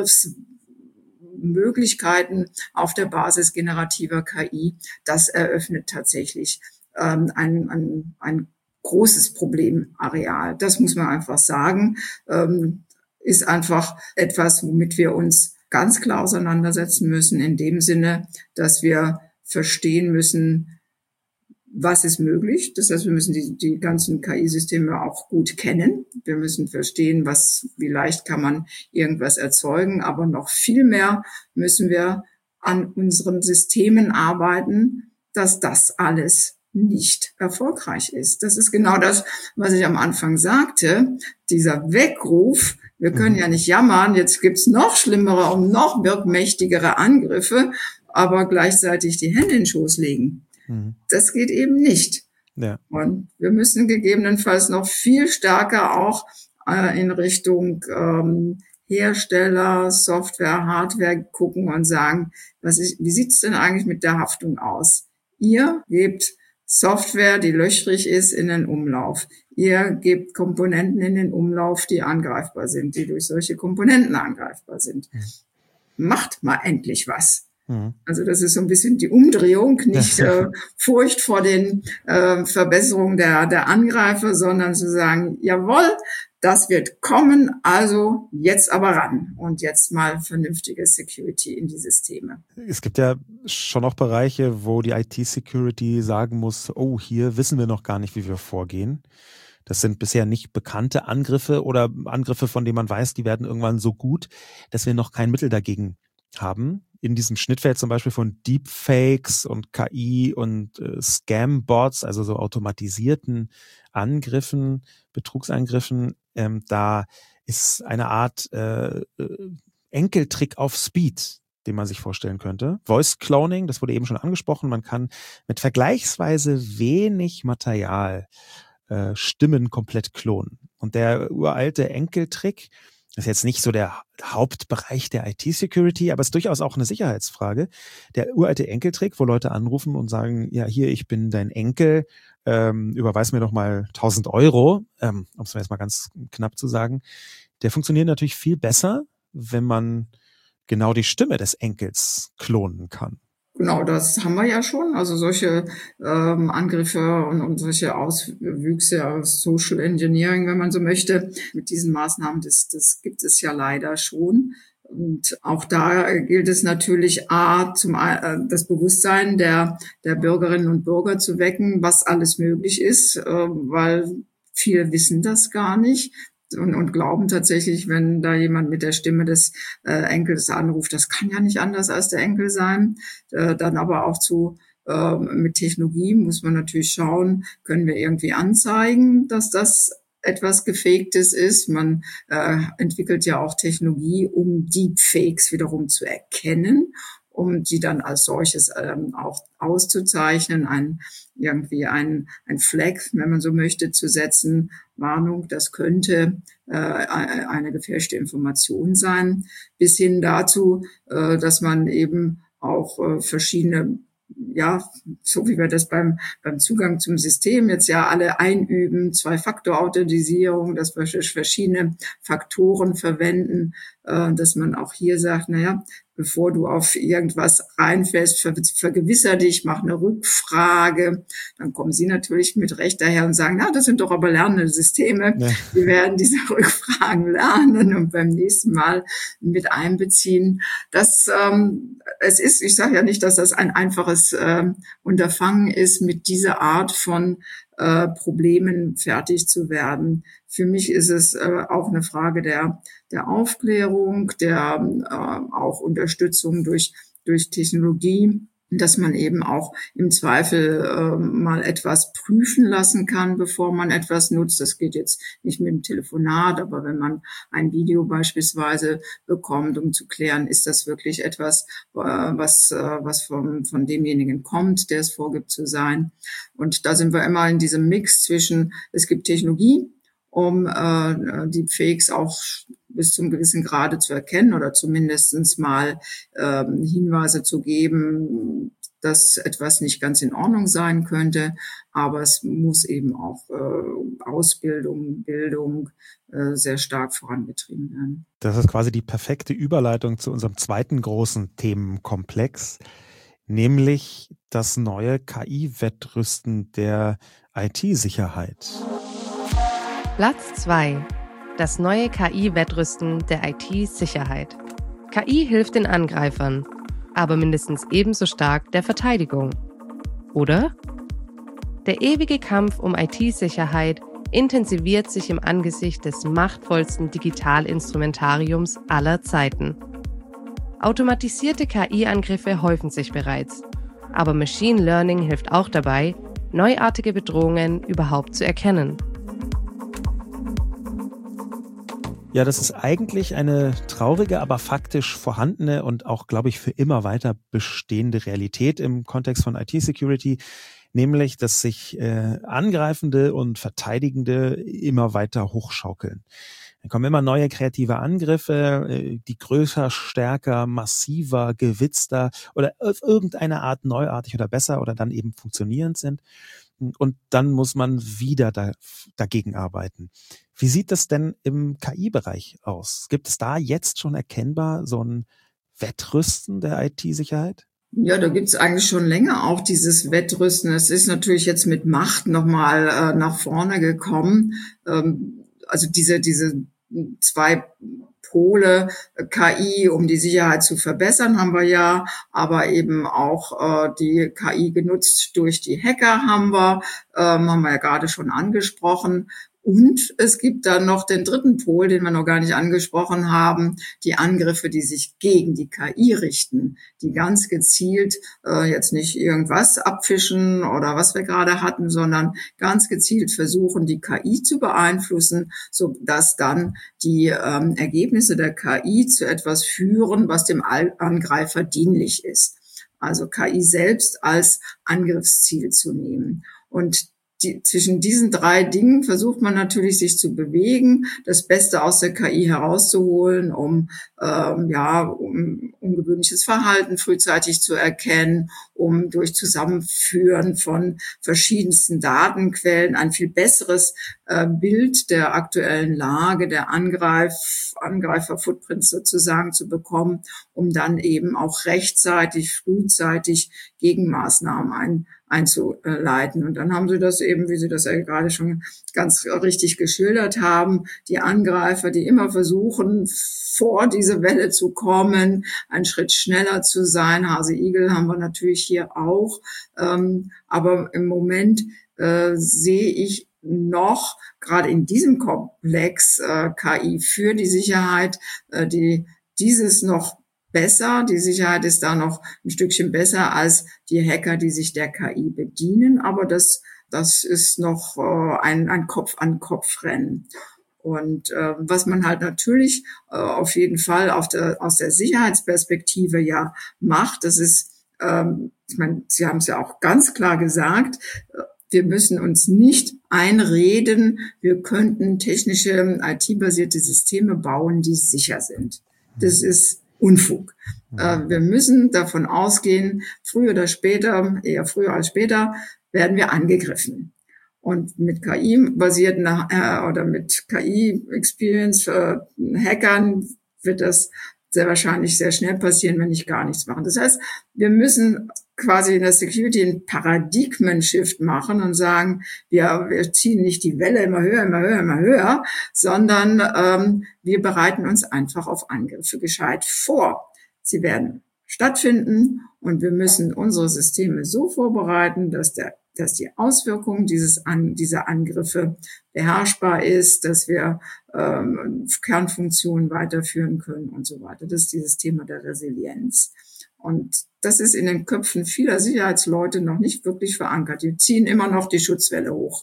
Angriffsmöglichkeiten auf der Basis generativer K I. Das eröffnet tatsächlich ähm, ein, ein, ein großes Problemareal. Das muss man einfach sagen. Ähm, ist einfach etwas, womit wir uns ganz klar auseinandersetzen müssen, in dem Sinne, dass wir verstehen müssen, was ist möglich. Das heißt, wir müssen die, die ganzen K I-Systeme auch gut kennen. Wir müssen verstehen, was, wie leicht kann man irgendwas erzeugen. Aber noch viel mehr müssen wir an unseren Systemen arbeiten, dass das alles nicht erfolgreich ist. Das ist genau das, was ich am Anfang sagte. Dieser Weckruf, wir können ja nicht jammern, jetzt gibt's noch schlimmere und noch wirkmächtigere Angriffe, aber gleichzeitig die Hände in den Schoß legen. Mhm. Das geht eben nicht. Ja. Und wir müssen gegebenenfalls noch viel stärker auch äh, in Richtung ähm, Hersteller, Software, Hardware gucken und sagen, was ist, wie sieht's denn eigentlich mit der Haftung aus? Ihr gebt Software, die löchrig ist, in den Umlauf. Ihr gebt Komponenten in den Umlauf, die angreifbar sind, die durch solche Komponenten angreifbar sind. Mhm. Macht mal endlich was. Mhm. Also das ist so ein bisschen die Umdrehung, nicht äh, Furcht vor den äh, Verbesserungen der, der Angreifer, sondern zu sagen, jawohl, das wird kommen, also jetzt aber ran und jetzt mal vernünftige Security in die Systeme. Es gibt ja schon auch Bereiche, wo die I T-Security sagen muss, oh, hier wissen wir noch gar nicht, wie wir vorgehen. Das sind bisher nicht bekannte Angriffe oder Angriffe, von denen man weiß, die werden irgendwann so gut, dass wir noch kein Mittel dagegen haben. In diesem Schnittfeld zum Beispiel von Deepfakes und K I und äh, Scam-Bots, also so automatisierten Angriffen, Betrugsangriffen, ähm, da ist eine Art äh, Enkeltrick auf Speed, den man sich vorstellen könnte. Voice Cloning, das wurde eben schon angesprochen. Man kann mit vergleichsweise wenig Material äh, Stimmen komplett klonen. Und der uralte Enkeltrick, das ist jetzt nicht so der Hauptbereich der I T-Security, aber es ist durchaus auch eine Sicherheitsfrage. Der uralte Enkeltrick, wo Leute anrufen und sagen, ja, hier, ich bin dein Enkel, ähm, überweis mir doch mal tausend Euro, ähm, um es jetzt mal ganz knapp zu sagen, der funktioniert natürlich viel besser, wenn man genau die Stimme des Enkels klonen kann. Genau, das haben wir ja schon. Also solche ähm, Angriffe und, und solche Auswüchse aus Social Engineering, wenn man so möchte, mit diesen Maßnahmen, das, das gibt es ja leider schon. Und auch da gilt es natürlich, A, zum äh, das Bewusstsein der, der Bürgerinnen und Bürger zu wecken, was alles möglich ist, äh, weil viele wissen das gar nicht. Und, und glauben tatsächlich, wenn da jemand mit der Stimme des äh, Enkels anruft, das kann ja nicht anders als der Enkel sein. Äh, dann aber auch zu äh, mit Technologie muss man natürlich schauen, können wir irgendwie anzeigen, dass das etwas Gefaktes ist. Man äh, entwickelt ja auch Technologie, um Deepfakes wiederum zu erkennen. um die dann als solches ähm, auch auszuzeichnen, ein irgendwie ein, ein Flag, wenn man so möchte, zu setzen. Warnung, das könnte äh, eine gefälschte Information sein, bis hin dazu, äh, dass man eben auch äh, verschiedene, ja, so wie wir das beim beim Zugang zum System jetzt ja alle einüben, Zwei-Faktor-Authentisierung, dass wir verschiedene Faktoren verwenden, äh, dass man auch hier sagt, naja, bevor du auf irgendwas reinfällst, ver vergewisser dich, mach eine Rückfrage. Dann kommen Sie natürlich mit Recht daher und sagen, na, das sind doch aber lernende Systeme. Ja. Wir werden diese Rückfragen lernen und beim nächsten Mal mit einbeziehen. Das, ähm, es ist, ich sage ja nicht, dass das ein einfaches äh, Unterfangen ist, mit dieser Art von äh, Problemen fertig zu werden. Für mich ist es äh, auch eine Frage der der Aufklärung, der äh, auch Unterstützung durch durch Technologie, dass man eben auch im Zweifel äh, mal etwas prüfen lassen kann, bevor man etwas nutzt. Das geht jetzt nicht mit dem Telefonat, aber wenn man ein Video beispielsweise bekommt, um zu klären, ist das wirklich etwas, äh, was äh, was von von demjenigen kommt, der es vorgibt zu sein. Und da sind wir immer in diesem Mix zwischen, es gibt Technologie, um äh, Deepfakes auch bis zum gewissen Grade zu erkennen oder zumindestens mal äh, Hinweise zu geben, dass etwas nicht ganz in Ordnung sein könnte. Aber es muss eben auch äh, Ausbildung, Bildung äh, sehr stark vorangetrieben werden. Das ist quasi die perfekte Überleitung zu unserem zweiten großen Themenkomplex, nämlich das neue K I-Wettrüsten der I T-Sicherheit. Platz zwei. Das neue K I-Wettrüsten der I T-Sicherheit. K I hilft den Angreifern, aber mindestens ebenso stark der Verteidigung. Oder? Der ewige Kampf um I T-Sicherheit intensiviert sich im Angesicht des machtvollsten Digitalinstrumentariums aller Zeiten. Automatisierte K I-Angriffe häufen sich bereits, aber Machine Learning hilft auch dabei, neuartige Bedrohungen überhaupt zu erkennen. Ja, das ist eigentlich eine traurige, aber faktisch vorhandene und auch, glaube ich, für immer weiter bestehende Realität im Kontext von I T-Security, nämlich, dass sich äh, Angreifende und Verteidigende immer weiter hochschaukeln. Dann kommen immer neue kreative Angriffe, äh, die größer, stärker, massiver, gewitzter oder auf irgendeine Art neuartig oder besser oder dann eben funktionierend sind. Und dann muss man wieder da, dagegen arbeiten. Wie sieht das denn im K I-Bereich aus? Gibt es da jetzt schon erkennbar so ein Wettrüsten der I T-Sicherheit? Ja, da gibt's eigentlich schon länger auch dieses Wettrüsten. Es ist natürlich jetzt mit Macht nochmal äh, nach vorne gekommen. Ähm, also diese, diese zwei Pole, K I, um die Sicherheit zu verbessern, haben wir ja, aber eben auch äh, die K I genutzt durch die Hacker haben wir, ähm, haben wir ja gerade schon angesprochen. Und es gibt dann noch den dritten Pol, den wir noch gar nicht angesprochen haben, die Angriffe, die sich gegen die K I richten, die ganz gezielt äh, jetzt nicht irgendwas abfischen oder was wir gerade hatten, sondern ganz gezielt versuchen, die K I zu beeinflussen, so dass dann die ähm, Ergebnisse der K I zu etwas führen, was dem Angreifer dienlich ist. Also K I selbst als Angriffsziel zu nehmen. Und Die, zwischen diesen drei Dingen versucht man natürlich, sich zu bewegen, das Beste aus der K I herauszuholen, um ähm, ja um ungewöhnliches Verhalten frühzeitig zu erkennen, um durch Zusammenführen von verschiedensten Datenquellen ein viel besseres äh, Bild der aktuellen Lage, der Angreif, Angreifer-Footprints sozusagen zu bekommen, um dann eben auch rechtzeitig, frühzeitig Gegenmaßnahmen ein einzuleiten. Und dann haben sie das eben, wie Sie das ja gerade schon ganz richtig geschildert haben, die Angreifer, die immer versuchen, vor diese Welle zu kommen, einen Schritt schneller zu sein. Hase-Igel haben wir natürlich hier auch. Ähm, aber im Moment äh, sehe ich noch, gerade in diesem Komplex äh, K I für die Sicherheit, äh, die dieses noch besser. Die Sicherheit ist da noch ein Stückchen besser als die Hacker, die sich der K I bedienen. Aber das, das ist noch äh, ein, ein Kopf-an-Kopf-Rennen. Und äh, was man halt natürlich äh, auf jeden Fall auf der, aus der Sicherheitsperspektive ja macht, das ist, ähm, ich meine, Sie haben es ja auch ganz klar gesagt, wir müssen uns nicht einreden, wir könnten technische I T-basierte Systeme bauen, die sicher sind. Das ist Unfug. Äh, wir müssen davon ausgehen, früher oder später, eher früher als später, werden wir angegriffen. Und mit K I-basierten äh, oder mit K I-Experience äh, Hackern wird das sehr wahrscheinlich sehr schnell passieren, wenn nicht gar nichts machen. Das heißt, wir müssen quasi in der Security einen Paradigmen-Shift machen und sagen, wir, wir ziehen nicht die Welle immer höher, immer höher, immer höher, sondern ähm, wir bereiten uns einfach auf Angriffe gescheit vor. Sie werden stattfinden und wir müssen unsere Systeme so vorbereiten, dass der dass die Auswirkung dieses an, dieser Angriffe beherrschbar ist, dass wir ähm, Kernfunktionen weiterführen können und so weiter. Das ist dieses Thema der Resilienz. Und das ist in den Köpfen vieler Sicherheitsleute noch nicht wirklich verankert. Die ziehen immer noch die Schutzwelle hoch.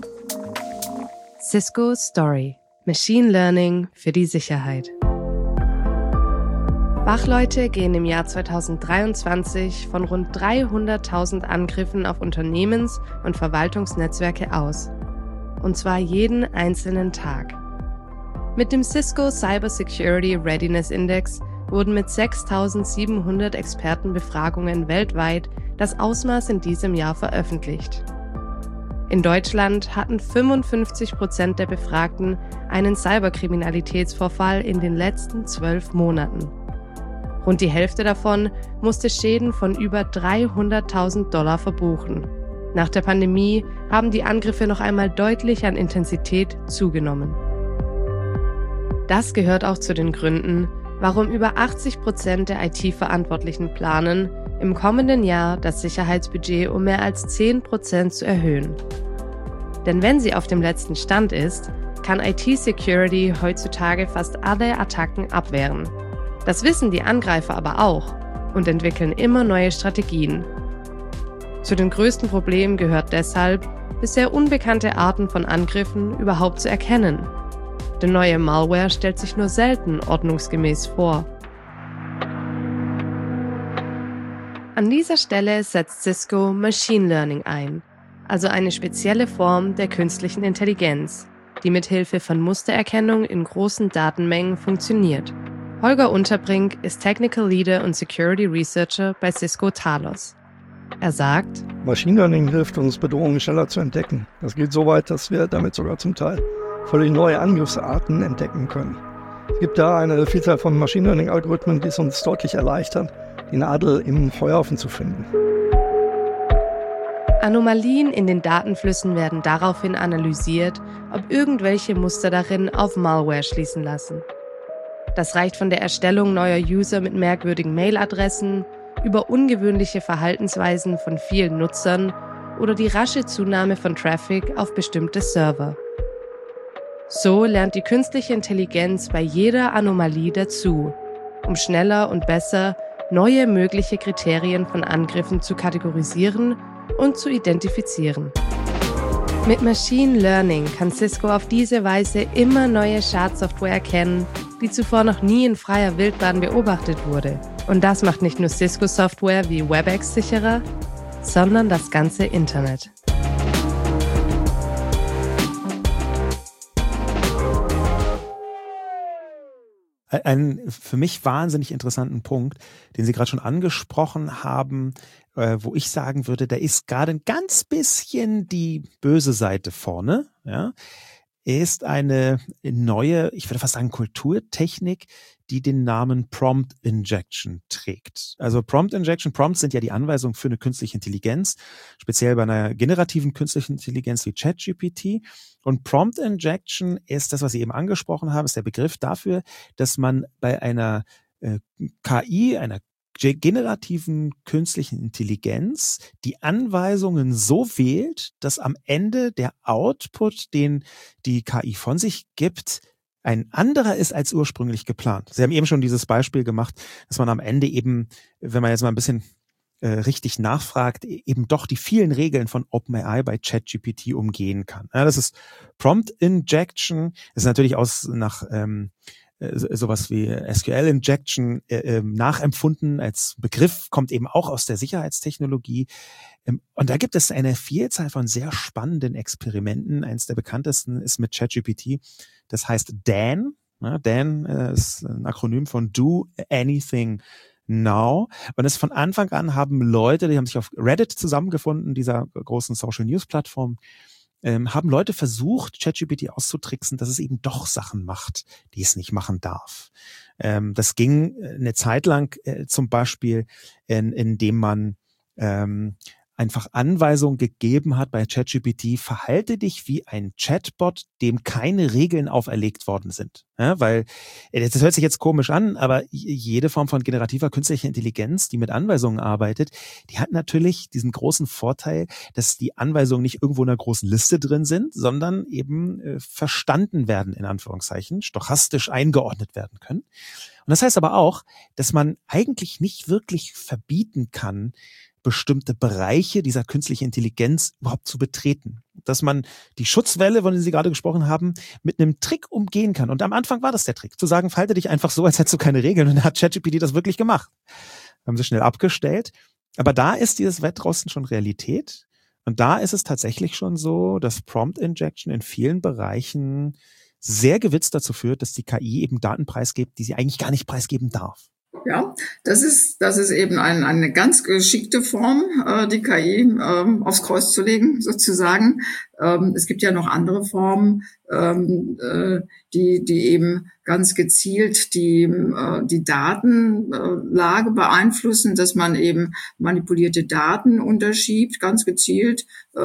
Cisco Story. Machine Learning für die Sicherheit. Fachleute gehen im Jahr zweitausenddreiundzwanzig von rund dreihunderttausend Angriffen auf Unternehmens- und Verwaltungsnetzwerke aus. Und zwar jeden einzelnen Tag. Mit dem Cisco Cyber Security Readiness Index wurden mit sechstausendsiebenhundert Expertenbefragungen weltweit das Ausmaß in diesem Jahr veröffentlicht. In Deutschland hatten fünfundfünfzig Prozent der Befragten einen Cyberkriminalitätsvorfall in den letzten zwölf Monaten. Rund die Hälfte davon musste Schäden von über dreihunderttausend Dollar verbuchen. Nach der Pandemie haben die Angriffe noch einmal deutlich an Intensität zugenommen. Das gehört auch zu den Gründen, warum über achtzig Prozent der I T-Verantwortlichen planen, im kommenden Jahr das Sicherheitsbudget um mehr als zehn Prozent zu erhöhen. Denn wenn sie auf dem letzten Stand ist, kann I T-Security heutzutage fast alle Attacken abwehren. Das wissen die Angreifer aber auch und entwickeln immer neue Strategien. Zu den größten Problemen gehört deshalb, bisher unbekannte Arten von Angriffen überhaupt zu erkennen. Denn neue Malware stellt sich nur selten ordnungsgemäß vor. An dieser Stelle setzt Cisco Machine Learning ein, also eine spezielle Form der künstlichen Intelligenz, die mithilfe von Mustererkennung in großen Datenmengen funktioniert. Holger Unterbrink ist Technical Leader und Security Researcher bei Cisco Talos. Er sagt, Machine Learning hilft uns, Bedrohungen schneller zu entdecken. Das geht so weit, dass wir damit sogar zum Teil völlig neue Angriffsarten entdecken können. Es gibt da eine Vielzahl von Machine Learning-Algorithmen, die es uns deutlich erleichtern, die Nadel im Feuerhaufen zu finden. Anomalien in den Datenflüssen werden daraufhin analysiert, ob irgendwelche Muster darin auf Malware schließen lassen. Das reicht von der Erstellung neuer User mit merkwürdigen Mailadressen über ungewöhnliche Verhaltensweisen von vielen Nutzern oder die rasche Zunahme von Traffic auf bestimmte Server. So lernt die künstliche Intelligenz bei jeder Anomalie dazu, um schneller und besser neue mögliche Kriterien von Angriffen zu kategorisieren und zu identifizieren. Mit Machine Learning kann Cisco auf diese Weise immer neue Schadsoftware erkennen, die zuvor noch nie in freier Wildbahn beobachtet wurde. Und das macht nicht nur Cisco-Software wie WebEx sicherer, sondern das ganze Internet. Einen für mich wahnsinnig interessanten Punkt, den Sie gerade schon angesprochen haben, äh, wo ich sagen würde, da ist gerade ein ganz bisschen die böse Seite vorne, ja, ist eine neue, ich würde fast sagen Kulturtechnik, die den Namen Prompt Injection trägt. Also Prompt Injection, Prompts sind ja die Anweisungen für eine künstliche Intelligenz, speziell bei einer generativen künstlichen Intelligenz wie ChatGPT. Und Prompt Injection ist das, was Sie eben angesprochen haben, ist der Begriff dafür, dass man bei einer äh, K I, einer generativen künstlichen Intelligenz die Anweisungen so wählt, dass am Ende der Output, den die K I von sich gibt, ein anderer ist als ursprünglich geplant. Sie haben eben schon dieses Beispiel gemacht, dass man am Ende eben, wenn man jetzt mal ein bisschen äh, richtig nachfragt, eben doch die vielen Regeln von OpenAI bei ChatGPT umgehen kann. Ja, das ist Prompt Injection, das ist natürlich aus nach ähm, sowas wie S Q L Injection äh, nachempfunden als Begriff, kommt eben auch aus der Sicherheitstechnologie. Ähm, und da gibt es eine Vielzahl von sehr spannenden Experimenten. Eins der bekanntesten ist mit ChatGPT. Das heißt D A N. Ja, D A N äh, ist ein Akronym von Do Anything Now. Und es von Anfang an haben Leute, die haben sich auf Reddit zusammengefunden, dieser großen Social News Plattform, Ähm, haben Leute versucht, ChatGPT auszutricksen, dass es eben doch Sachen macht, die es nicht machen darf. Ähm, das ging eine Zeit lang äh, zum Beispiel, in, indem man ähm, einfach Anweisungen gegeben hat bei ChatGPT, verhalte dich wie ein Chatbot, dem keine Regeln auferlegt worden sind. Ja, weil, das hört sich jetzt komisch an, aber jede Form von generativer künstlicher Intelligenz, die mit Anweisungen arbeitet, die hat natürlich diesen großen Vorteil, dass die Anweisungen nicht irgendwo in einer großen Liste drin sind, sondern eben äh, verstanden werden, in Anführungszeichen, stochastisch eingeordnet werden können. Und das heißt aber auch, dass man eigentlich nicht wirklich verbieten kann, bestimmte Bereiche dieser künstlichen Intelligenz überhaupt zu betreten. Dass man die Schutzwelle, von der Sie gerade gesprochen haben, mit einem Trick umgehen kann. Und am Anfang war das der Trick, zu sagen, verhalte dich einfach so, als hättest du keine Regeln. Und dann hat ChatGPT das wirklich gemacht. Haben sie schnell abgestellt. Aber da ist dieses Wettrüsten schon Realität. Und da ist es tatsächlich schon so, dass Prompt Injection in vielen Bereichen sehr gewitzt dazu führt, dass die K I eben Daten preisgibt, die sie eigentlich gar nicht preisgeben darf. Ja, das ist, das ist eben ein, eine ganz geschickte Form, äh, die K I ähm, aufs Kreuz zu legen, sozusagen. Ähm, es gibt ja noch andere Formen, ähm, äh, die, die eben ganz gezielt die, äh, die Datenlage beeinflussen, dass man eben manipulierte Daten unterschiebt, ganz gezielt, äh,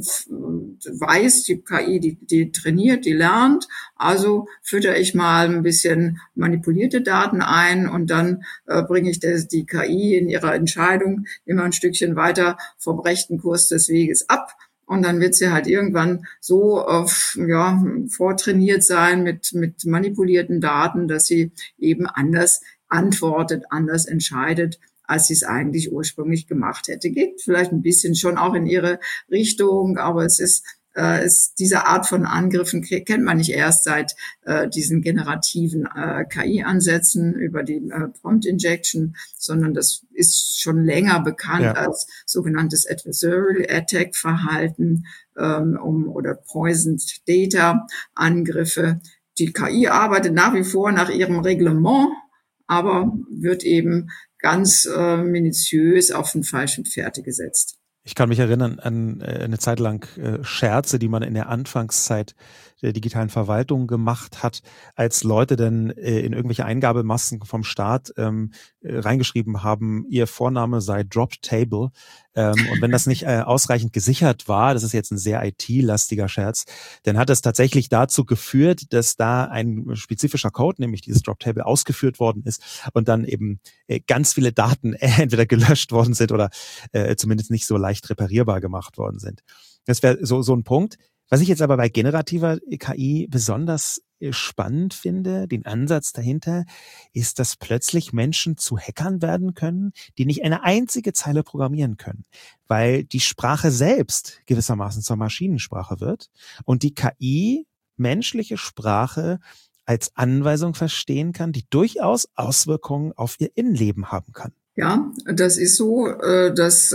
weiß, die K I, die, die trainiert, die lernt. Also füttere ich mal ein bisschen manipulierte Daten ein und dann äh, bringe ich das, die K I in ihrer Entscheidung immer ein Stückchen weiter vom rechten Kurs des Weges ab. Und dann wird sie halt irgendwann so äh, ja, vortrainiert sein mit, mit manipulierten Daten, dass sie eben anders antwortet, anders entscheidet, als sie es eigentlich ursprünglich gemacht hätte. Geht vielleicht ein bisschen schon auch in ihre Richtung, aber es ist äh, es, diese Art von Angriffen kennt man nicht erst seit äh, diesen generativen äh, K I-Ansätzen über die äh, Prompt Injection, sondern das ist schon länger bekannt ja. als sogenanntes Adversarial Attack Verhalten ähm, um, oder Poisoned Data Angriffe. Die K I arbeitet nach wie vor nach ihrem Reglement, aber wird eben ganz äh, minutiös auf den falschen Fährte gesetzt. Ich kann mich erinnern an eine Zeit lang Scherze, die man in der Anfangszeit der digitalen Verwaltung gemacht hat, als Leute dann in irgendwelche Eingabemasken vom Staat ähm, reingeschrieben haben, ihr Vorname sei Dropped Table. Ähm, und wenn das nicht äh, ausreichend gesichert war, das ist jetzt ein sehr I T-lastiger Scherz, dann hat das tatsächlich dazu geführt, dass da ein spezifischer Code, nämlich dieses Drop Table, ausgeführt worden ist und dann eben äh, ganz viele Daten äh, entweder gelöscht worden sind oder äh, zumindest nicht so leicht reparierbar gemacht worden sind. Das wäre so so ein Punkt. Was ich jetzt aber bei generativer K I besonders spannend finde, den Ansatz dahinter, ist, dass plötzlich Menschen zu Hackern werden können, die nicht eine einzige Zeile programmieren können, weil die Sprache selbst gewissermaßen zur Maschinensprache wird und die K I menschliche Sprache als Anweisung verstehen kann, die durchaus Auswirkungen auf ihr Innenleben haben kann. Ja, das ist so, dass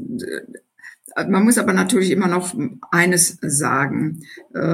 man muss aber natürlich immer noch eines sagen,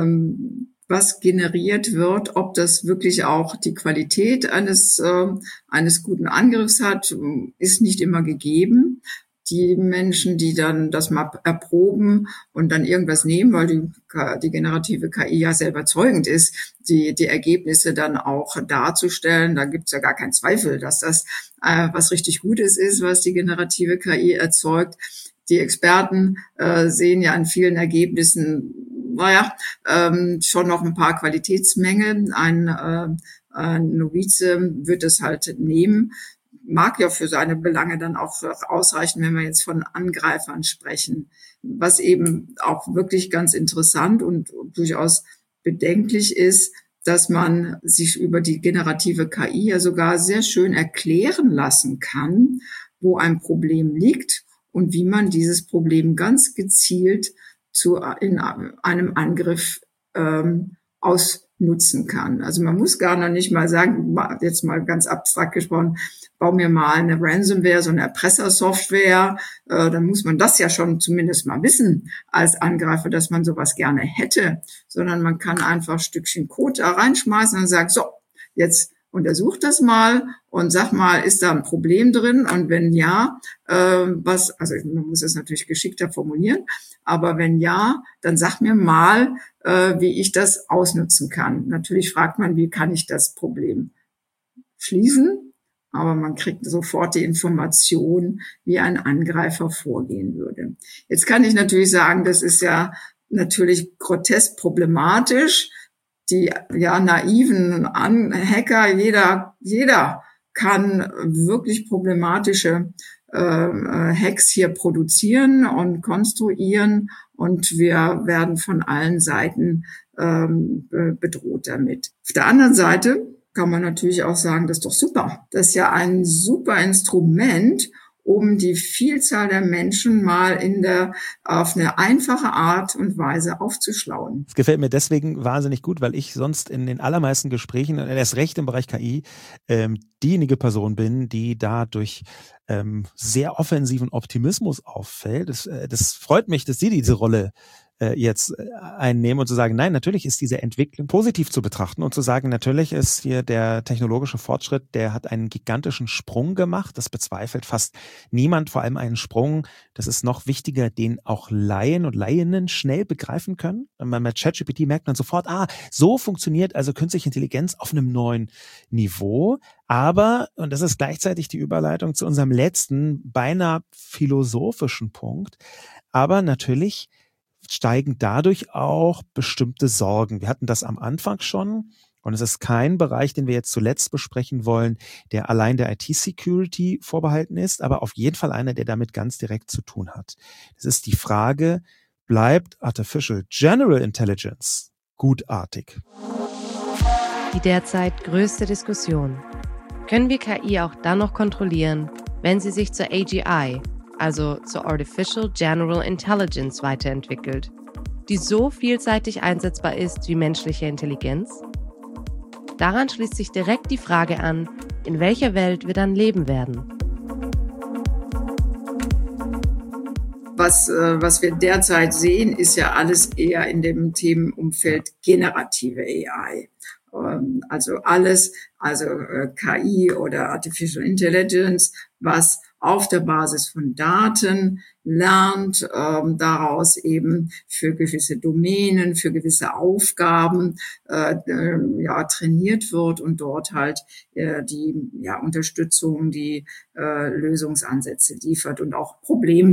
was generiert wird, ob das wirklich auch die Qualität eines eines guten Angriffs hat, ist nicht immer gegeben. Die Menschen, die dann das mal erproben und dann irgendwas nehmen, weil die, die generative K I ja sehr überzeugend ist, die, die Ergebnisse dann auch darzustellen, da gibt's ja gar keinen Zweifel, dass das äh, was richtig Gutes ist, was die generative K I erzeugt. Die Experten äh, sehen ja an vielen Ergebnissen, naja, ähm, schon noch ein paar Qualitätsmängel. Ein, äh, ein Novize wird es halt nehmen. Mag ja für seine Belange dann auch ausreichen, wenn wir jetzt von Angreifern sprechen. Was eben auch wirklich ganz interessant und durchaus bedenklich ist, dass man sich über die generative K I ja sogar sehr schön erklären lassen kann, wo ein Problem liegt und wie man dieses Problem ganz gezielt zu in einem Angriff ähm, ausnutzen kann. Also man muss gar noch nicht mal sagen, jetzt mal ganz abstrakt gesprochen, bau mir mal eine Ransomware, so eine Erpressersoftware, äh, dann muss man das ja schon zumindest mal wissen als Angreifer, dass man sowas gerne hätte, sondern man kann einfach ein Stückchen Code da reinschmeißen und sagen, so, jetzt untersuch das mal und sag mal, ist da ein Problem drin? Und wenn ja, äh, was, also man muss es natürlich geschickter formulieren, aber wenn ja, dann sag mir mal, äh, wie ich das ausnutzen kann. Natürlich fragt man, wie kann ich das Problem schließen? Aber man kriegt sofort die Information, wie ein Angreifer vorgehen würde. Jetzt kann ich natürlich sagen, das ist ja natürlich grotesk problematisch. Die ja naiven Hacker, jeder jeder kann wirklich problematische äh, Hacks hier produzieren und konstruieren und wir werden von allen Seiten ähm, bedroht damit. Auf der anderen Seite kann man natürlich auch sagen, das ist doch super. Das ist ja ein super Instrument, um die Vielzahl der Menschen mal in der, auf eine einfache Art und Weise aufzuschlauen. Es gefällt mir deswegen wahnsinnig gut, weil ich sonst in den allermeisten Gesprächen, erst recht im Bereich K I, ähm, diejenige Person bin, die da durch ähm, sehr offensiven Optimismus auffällt. Das, äh, das freut mich, dass Sie diese Rolle jetzt einnehmen und zu sagen, nein, natürlich ist diese Entwicklung positiv zu betrachten und zu sagen, natürlich ist hier der technologische Fortschritt, der hat einen gigantischen Sprung gemacht. Das bezweifelt fast niemand, vor allem einen Sprung, das ist noch wichtiger, den auch Laien und Laieninnen schnell begreifen können. Und bei ChatGPT merkt man sofort, ah, so funktioniert also künstliche Intelligenz auf einem neuen Niveau. Aber, und das ist gleichzeitig die Überleitung zu unserem letzten, beinahe philosophischen Punkt, aber natürlich steigen dadurch auch bestimmte Sorgen. Wir hatten das am Anfang schon und es ist kein Bereich, den wir jetzt zuletzt besprechen wollen, der allein der I T-Security vorbehalten ist, aber auf jeden Fall einer, der damit ganz direkt zu tun hat. Das ist die Frage, bleibt Artificial General Intelligence gutartig? Die derzeit größte Diskussion. Können wir K I auch dann noch kontrollieren, wenn sie sich zur A G I, also zur Artificial General Intelligence, weiterentwickelt, die so vielseitig einsetzbar ist wie menschliche Intelligenz? Daran schließt sich direkt die Frage an, in welcher Welt wir dann leben werden. Was, äh, was wir derzeit sehen, ist ja alles eher in dem Themenumfeld generative A I. Ähm, also alles, also äh, K I oder Artificial Intelligence, was auf der Basis von Daten lernt, ähm, daraus eben für gewisse Domänen, für gewisse Aufgaben äh, äh, ja trainiert wird und dort halt äh, die ja Unterstützung, die äh, Lösungsansätze liefert und auch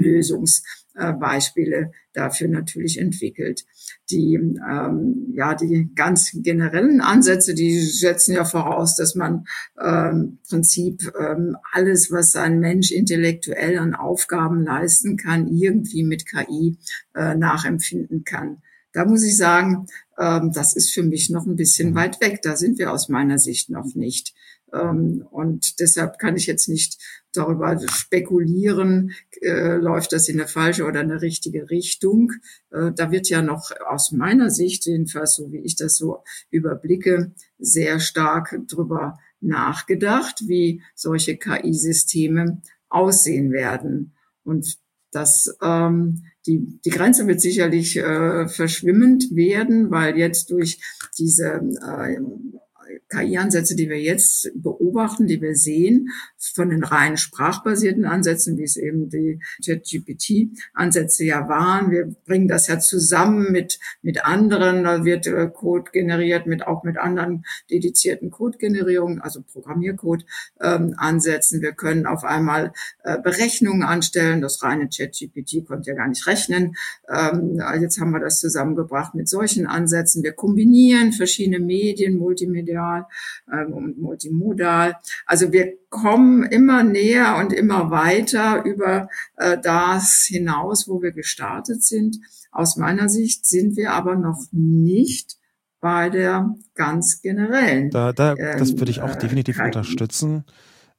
Problemlösungsbeispiele dafür natürlich entwickelt. Die ähm, ja die ganz generellen Ansätze, die setzen ja voraus, dass man ähm, im Prinzip ähm, alles, was ein Mensch intellektuell an Aufgaben leisten kann, irgendwie mit K I äh, nachempfinden kann. Da muss ich sagen, ähm, das ist für mich noch ein bisschen weit weg. Da sind wir aus meiner Sicht noch nicht. Ähm, und deshalb kann ich jetzt nicht darüber spekulieren, äh, läuft das in eine falsche oder eine richtige Richtung. Äh, da wird ja noch aus meiner Sicht, jedenfalls so wie ich das so überblicke, sehr stark drüber nachgedacht, wie solche K I-Systeme aussehen werden. Und das, ähm, die, die Grenze wird sicherlich äh, verschwimmend werden, weil jetzt durch diese äh, K I-Ansätze, die wir jetzt beobachten, die wir sehen, von den rein sprachbasierten Ansätzen, wie es eben die ChatGPT-Ansätze ja waren. Wir bringen das ja zusammen mit mit anderen, da wird äh, Code generiert, mit auch mit anderen dedizierten Code-Generierungen, also Programmiercode ähm, Ansätzen. Wir können auf einmal äh, Berechnungen anstellen. Das reine ChatGPT konnte ja gar nicht rechnen. Ähm, jetzt haben wir das zusammengebracht mit solchen Ansätzen. Wir kombinieren verschiedene Medien, multimedial ähm, und multimodal. Also wir kommen immer näher und immer weiter über äh, das hinaus, wo wir gestartet sind. Aus meiner Sicht sind wir aber noch nicht bei der ganz generellen. Da, da, das würde ich auch definitiv äh, unterstützen.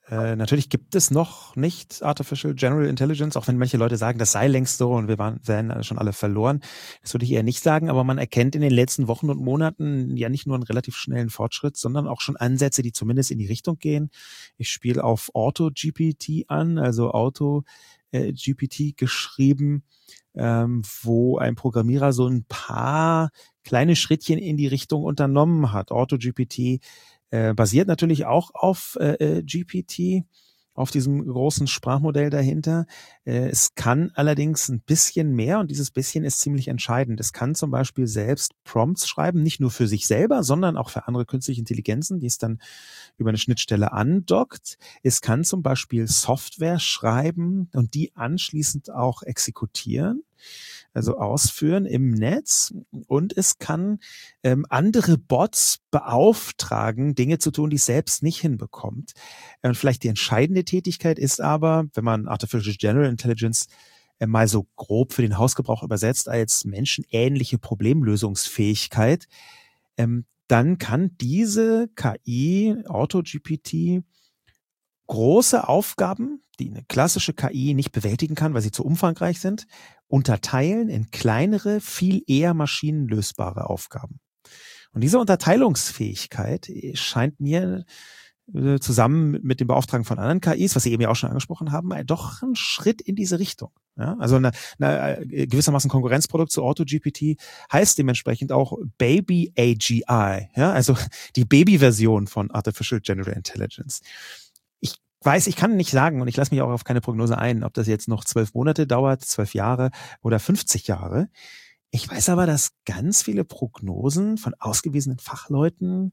Äh, natürlich gibt es noch nicht Artificial General Intelligence, auch wenn manche Leute sagen, das sei längst so und wir waren, wären schon alle verloren. Das würde ich eher nicht sagen, aber man erkennt in den letzten Wochen und Monaten ja nicht nur einen relativ schnellen Fortschritt, sondern auch schon Ansätze, die zumindest in die Richtung gehen. Ich spiele auf Auto-G P T an, also Auto-G P T geschrieben, ähm, wo ein Programmierer so ein paar kleine Schrittchen in die Richtung unternommen hat. Auto-G P T Äh, basiert natürlich auch auf äh, G P T, auf diesem großen Sprachmodell dahinter. Äh, es kann allerdings ein bisschen mehr und dieses bisschen ist ziemlich entscheidend. Es kann zum Beispiel selbst Prompts schreiben, nicht nur für sich selber, sondern auch für andere künstliche Intelligenzen, die es dann über eine Schnittstelle andockt. Es kann zum Beispiel Software schreiben und die anschließend auch exekutieren, also ausführen im Netz, und es kann ähm, andere Bots beauftragen, Dinge zu tun, die es selbst nicht hinbekommt. Und vielleicht die entscheidende Tätigkeit ist aber, wenn man Artificial General Intelligence äh, mal so grob für den Hausgebrauch übersetzt, als menschenähnliche Problemlösungsfähigkeit, ähm, dann kann diese K I, Auto-G P T, große Aufgaben, die eine klassische K I nicht bewältigen kann, weil sie zu umfangreich sind, unterteilen in kleinere, viel eher maschinenlösbare Aufgaben. Und diese Unterteilungsfähigkeit scheint mir äh, zusammen mit dem Beauftragen von anderen K Is, was Sie eben ja auch schon angesprochen haben, doch ein Schritt in diese Richtung. Ja, also eine, eine gewissermaßen Konkurrenzprodukt zu Auto-G P T heißt dementsprechend auch Baby A G I, ja, also die Baby-Version von Artificial General Intelligence. Weiß, ich kann nicht sagen und ich lasse mich auch auf keine Prognose ein, ob das jetzt noch zwölf Monate dauert, zwölf Jahre oder fünfzig Jahre. Ich weiß aber, dass ganz viele Prognosen von ausgewiesenen Fachleuten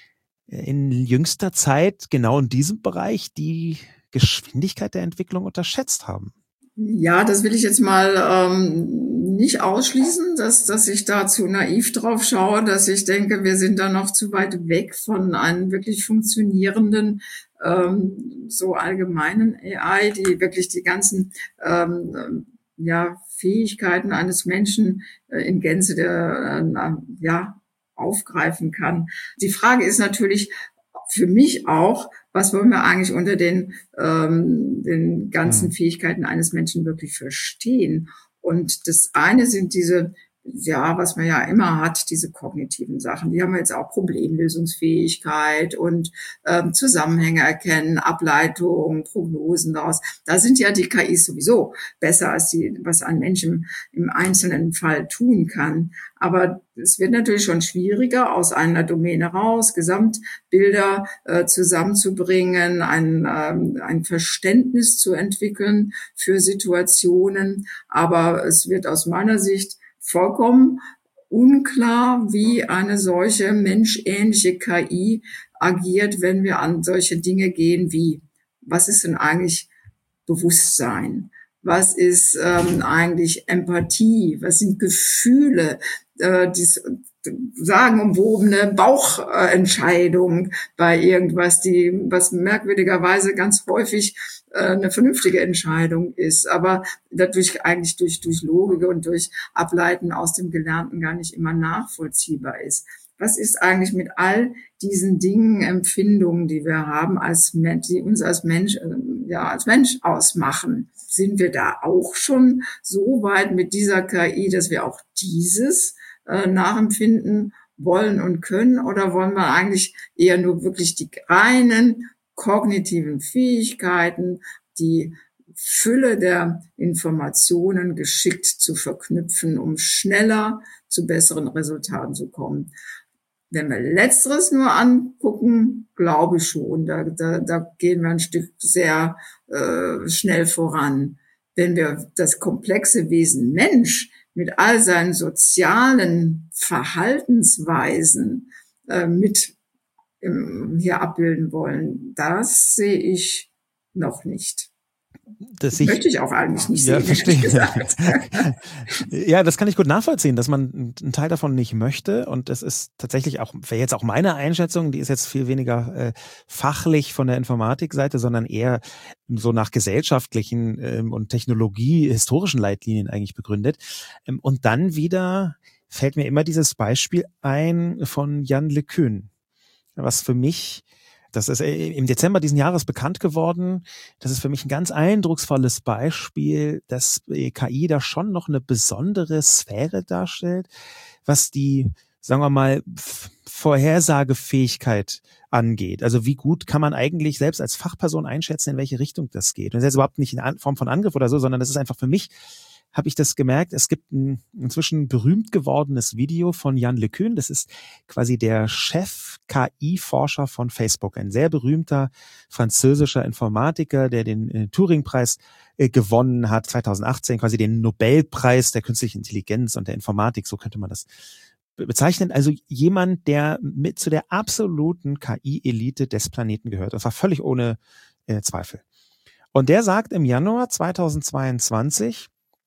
in jüngster Zeit genau in diesem Bereich die Geschwindigkeit der Entwicklung unterschätzt haben. Ja, das will ich jetzt mal ähm, nicht ausschließen, dass, dass ich da zu naiv drauf schaue, dass ich denke, wir sind da noch zu weit weg von einem wirklich funktionierenden, ähm, so allgemeinen A I, die wirklich die ganzen ähm, ja, Fähigkeiten eines Menschen äh, in Gänze der, äh, ja, aufgreifen kann. Die Frage ist natürlich für mich auch, was wollen wir eigentlich unter den, ähm, den ganzen mhm. Fähigkeiten eines Menschen wirklich verstehen? Und das eine sind diese, ja, was man ja immer hat, diese kognitiven Sachen. Die haben wir jetzt auch Problemlösungsfähigkeit und ähm, Zusammenhänge erkennen, Ableitung, Prognosen daraus. Da sind ja die K Is sowieso besser als die, was ein Mensch im, im einzelnen Fall tun kann. Aber es wird natürlich schon schwieriger, aus einer Domäne raus Gesamtbilder äh, zusammenzubringen, ein, ähm, ein Verständnis zu entwickeln für Situationen. Aber es wird aus meiner Sicht vollkommen unklar, wie eine solche menschähnliche K I agiert, wenn wir an solche Dinge gehen wie, was ist denn eigentlich Bewusstsein? Was ist ähm, eigentlich Empathie? Was sind Gefühle? Äh, dies, sagenumwobene Bauchentscheidung bei irgendwas, die, was merkwürdigerweise ganz häufig äh, eine vernünftige Entscheidung ist, aber dadurch eigentlich durch, durch Logik und durch Ableiten aus dem Gelernten gar nicht immer nachvollziehbar ist. Was ist eigentlich mit all diesen Dingen, Empfindungen, die wir haben als Mensch, die uns als Mensch, ja, als Mensch ausmachen? Sind wir da auch schon so weit mit dieser K I, dass wir auch dieses äh, nachempfinden wollen und können? Oder wollen wir eigentlich eher nur wirklich die reinen kognitiven Fähigkeiten, die Fülle der Informationen geschickt zu verknüpfen, um schneller zu besseren Resultaten zu kommen? Wenn wir Letzteres nur angucken, glaube ich schon, da, da, da gehen wir ein Stück sehr äh, schnell voran. Wenn wir das komplexe Wesen Mensch mit all seinen sozialen Verhaltensweisen äh, mit ähm, hier abbilden wollen, das sehe ich noch nicht. Das ich, möchte ich auch eigentlich nicht ja, sehen, verstehe. gesagt. Ja, das kann ich gut nachvollziehen, dass man einen Teil davon nicht möchte. Und das ist tatsächlich auch, wäre jetzt auch meine Einschätzung, die ist jetzt viel weniger äh, fachlich von der Informatikseite, sondern eher so nach gesellschaftlichen ähm, und technologiehistorischen Leitlinien eigentlich begründet. Ähm, und dann wieder fällt mir immer dieses Beispiel ein von Yann LeCun, was für mich Das ist im Dezember diesen Jahres bekannt geworden. Das ist für mich ein ganz eindrucksvolles Beispiel, dass K I da schon noch eine besondere Sphäre darstellt, was die, sagen wir mal, Vorhersagefähigkeit angeht. Also wie gut kann man eigentlich selbst als Fachperson einschätzen, in welche Richtung das geht. Und das ist überhaupt nicht in Form von Angriff oder so, sondern das ist einfach für mich, habe ich das gemerkt, es gibt ein inzwischen berühmt gewordenes Video von Yann LeCun. Das ist quasi der Chef-K I-Forscher von Facebook. Ein sehr berühmter französischer Informatiker, der den äh, Turing-Preis äh, gewonnen hat, zwanzig achtzehn, quasi den Nobelpreis der künstlichen Intelligenz und der Informatik, so könnte man das bezeichnen. Also jemand, der mit zu der absoluten K I-Elite des Planeten gehört. Das war völlig ohne äh, Zweifel. Und der sagt im Januar zweitausendzweiundzwanzig,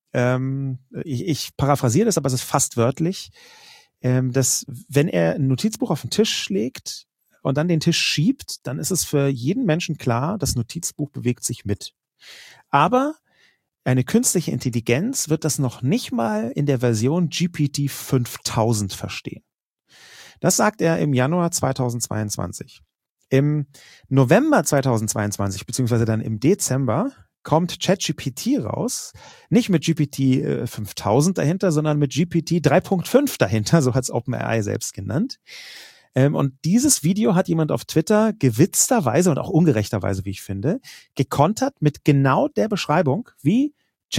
Ähm, ich, ich paraphrasiere das, aber es ist fast wörtlich, ähm, dass wenn er ein Notizbuch auf den Tisch legt und dann den Tisch schiebt, dann ist es für jeden Menschen klar, das Notizbuch bewegt sich mit. Aber eine künstliche Intelligenz wird das noch nicht mal in der Version G P T fünftausend verstehen. Das sagt er im Januar zweitausendzweiundzwanzig. Im November zweitausendzweiundzwanzig, beziehungsweise dann im Dezember, kommt ChatGPT raus, nicht mit G P T fünftausend dahinter, sondern mit G P T drei Punkt fünf dahinter, so hat es OpenAI selbst genannt. Und dieses Video hat jemand auf Twitter gewitzterweise und auch ungerechterweise, wie ich finde, gekontert mit genau der Beschreibung, wie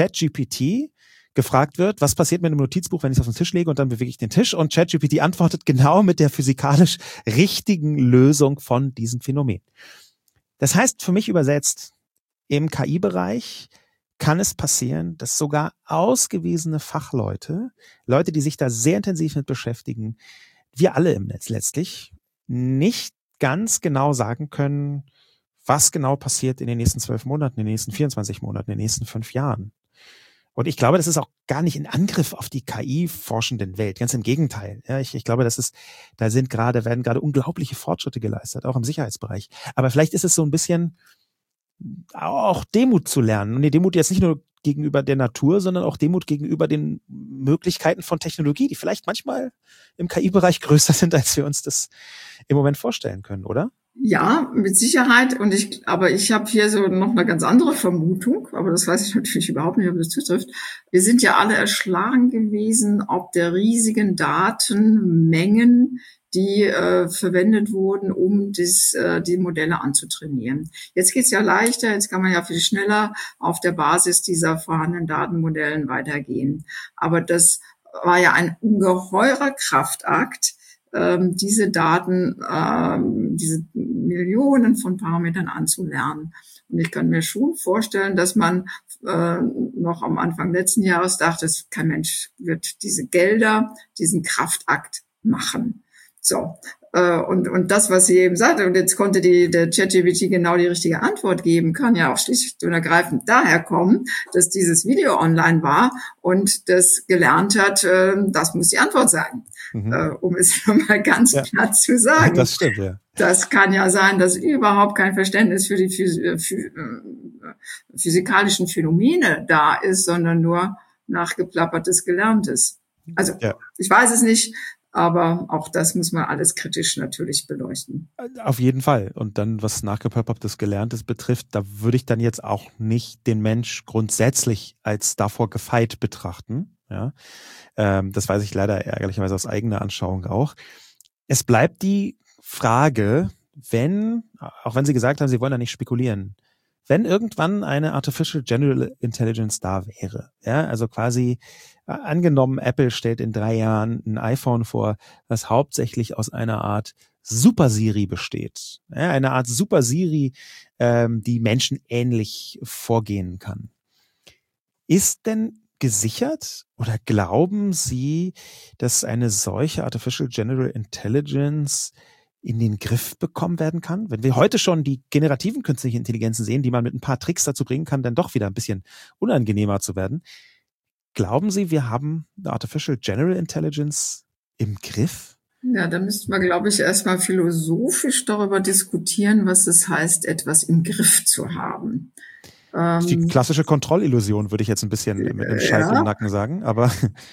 ChatGPT gefragt wird, was passiert mit einem Notizbuch, wenn ich es auf den Tisch lege und dann bewege ich den Tisch, und ChatGPT antwortet genau mit der physikalisch richtigen Lösung von diesem Phänomen. Das heißt für mich übersetzt, im K I-Bereich kann es passieren, dass sogar ausgewiesene Fachleute, Leute, die sich da sehr intensiv mit beschäftigen, wir alle im Netz letztlich, nicht ganz genau sagen können, was genau passiert in den nächsten zwölf Monaten, in den nächsten vierundzwanzig Monaten, in den nächsten fünf Jahren. Und ich glaube, das ist auch gar nicht ein Angriff auf die K I-forschenden Welt. Ganz im Gegenteil. Ja, ich, ich glaube, das ist, da sind gerade, werden gerade unglaubliche Fortschritte geleistet, auch im Sicherheitsbereich. Aber vielleicht ist es so ein bisschen auch Demut zu lernen. Und die Demut jetzt nicht nur gegenüber der Natur, sondern auch Demut gegenüber den Möglichkeiten von Technologie, die vielleicht manchmal im K I-Bereich größer sind, als wir uns das im Moment vorstellen können, oder? Ja, mit Sicherheit. Und ich, aber ich habe hier so noch eine ganz andere Vermutung, aber das weiß ich natürlich überhaupt nicht, ob das zutrifft. Wir sind ja alle erschlagen gewesen, ob der riesigen Datenmengen, die äh, verwendet wurden, um das, äh, die Modelle anzutrainieren. Jetzt geht's ja leichter, jetzt kann man ja viel schneller auf der Basis dieser vorhandenen Datenmodellen weitergehen. Aber das war ja ein ungeheurer Kraftakt, ähm, diese Daten, ähm, diese Millionen von Parametern anzulernen. Und ich kann mir schon vorstellen, dass man äh, noch am Anfang letzten Jahres dachte, kein Mensch wird diese Gelder, diesen Kraftakt machen. So, äh, und und das, was sie eben sagte, und jetzt konnte die der ChatGPT genau die richtige Antwort geben, kann ja auch schlicht und ergreifend daher kommen, dass dieses Video online war und das gelernt hat, äh, das muss die Antwort sein, mhm. äh, um es mal ganz ja. platt zu sagen. Das stimmt, ja. Das kann ja sein, dass überhaupt kein Verständnis für die phys- für, äh, physikalischen Phänomene da ist, sondern nur nachgeplappertes Gelerntes. Also, ja. ich weiß es nicht. Aber auch das muss man alles kritisch natürlich beleuchten. Auf jeden Fall. Und dann, was nachgeplappertes Gelerntes betrifft, da würde ich dann jetzt auch nicht den Mensch grundsätzlich als davor gefeit betrachten. Ja, ähm, das weiß ich leider ärgerlicherweise aus eigener Anschauung auch. Es bleibt die Frage, wenn, auch wenn Sie gesagt haben, Sie wollen da nicht spekulieren, wenn irgendwann eine Artificial General Intelligence da wäre, ja, also quasi äh, angenommen, Apple stellt in drei Jahren ein iPhone vor, das hauptsächlich aus einer Art Super Siri besteht, ja, eine Art Super Siri, ähm, die menschenähnlich vorgehen kann. Ist denn gesichert oder glauben Sie, dass eine solche Artificial General Intelligence in den Griff bekommen werden kann? Wenn wir heute schon die generativen künstlichen Intelligenzen sehen, die man mit ein paar Tricks dazu bringen kann, dann doch wieder ein bisschen unangenehmer zu werden. Glauben Sie, wir haben eine Artificial General Intelligence im Griff? Ja, da müssten wir, glaube ich, erstmal philosophisch darüber diskutieren, was es heißt, etwas im Griff zu haben. Die klassische Kontrollillusion, würde ich jetzt ein bisschen mit dem Schalk ja. im Nacken sagen, aber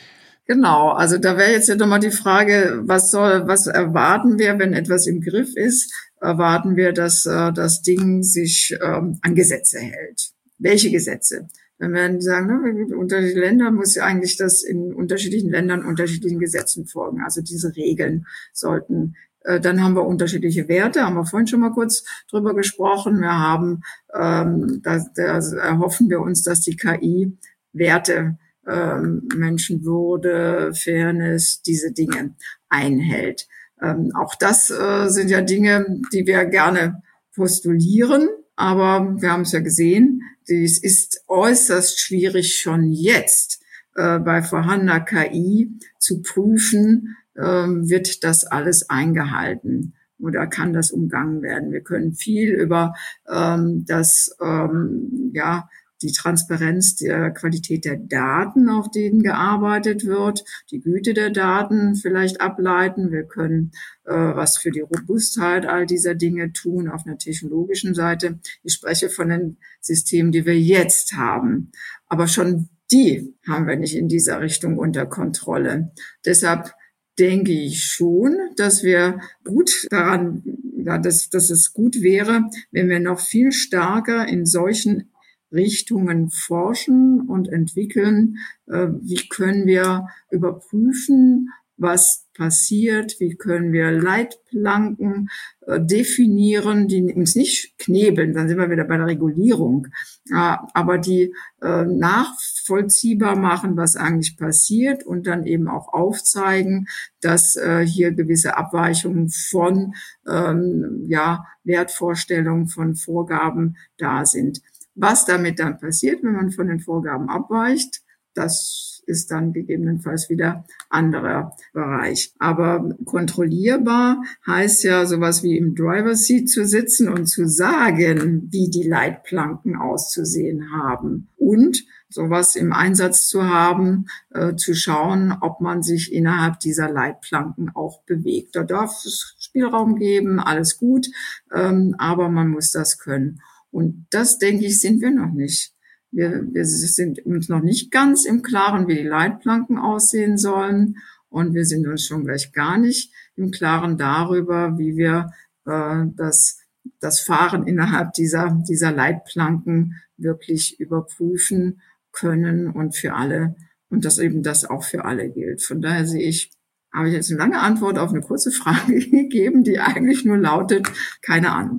Genau, also da wäre jetzt ja nochmal die Frage, was soll, was erwarten wir, wenn etwas im Griff ist? Erwarten wir, dass äh, das Ding sich ähm, an Gesetze hält? Welche Gesetze? Dann werden die sagen, ne, unter den Ländern muss ja eigentlich das in unterschiedlichen Ländern unterschiedlichen Gesetzen folgen. Also diese Regeln sollten. Äh, dann haben wir unterschiedliche Werte, haben wir vorhin schon mal kurz drüber gesprochen. Wir haben, ähm, da, da erhoffen wir uns, dass die K I Werte, ähm, Menschenwürde, Fairness, diese Dinge einhält. Ähm, auch das äh, sind ja Dinge, die wir gerne postulieren, aber wir haben es ja gesehen, dies ist äußerst schwierig schon jetzt äh, bei vorhandener K I zu prüfen, äh, wird das alles eingehalten oder kann das umgangen werden. Wir können viel über ähm, das ähm, ja die Transparenz der Qualität der Daten, auf denen gearbeitet wird, die Güte der Daten vielleicht ableiten. Wir können äh, was für die Robustheit all dieser Dinge tun auf einer technologischen Seite. Ich spreche von den Systemen, die wir jetzt haben. Aber schon die haben wir nicht in dieser Richtung unter Kontrolle. Deshalb denke ich schon, dass wir gut daran, ja, dass, dass es gut wäre, wenn wir noch viel stärker in solchen Richtungen forschen und entwickeln. Wie können wir überprüfen, was passiert? Wie können wir Leitplanken definieren, die uns nicht knebeln? Dann sind wir wieder bei der Regulierung. Aber die nachvollziehbar machen, was eigentlich passiert und dann eben auch aufzeigen, dass hier gewisse Abweichungen von ja, Wertvorstellungen, von Vorgaben da sind. Was damit dann passiert, wenn man von den Vorgaben abweicht, das ist dann gegebenenfalls wieder anderer Bereich. Aber kontrollierbar heißt ja sowas wie im Driver's Seat zu sitzen und zu sagen, wie die Leitplanken auszusehen haben. Und sowas im Einsatz zu haben, äh, zu schauen, ob man sich innerhalb dieser Leitplanken auch bewegt. Da darf es Spielraum geben, alles gut, ähm, aber man muss das können. Und das, denke ich, sind wir noch nicht. Wir, wir sind uns noch nicht ganz im Klaren, wie die Leitplanken aussehen sollen. Und wir sind uns schon gleich gar nicht im Klaren darüber, wie wir äh, das, das Fahren innerhalb dieser, dieser Leitplanken wirklich überprüfen können und für alle, und dass eben das auch für alle gilt. Von daher sehe ich, habe ich jetzt eine lange Antwort auf eine kurze Frage gegeben, die eigentlich nur lautet, keine Ahnung.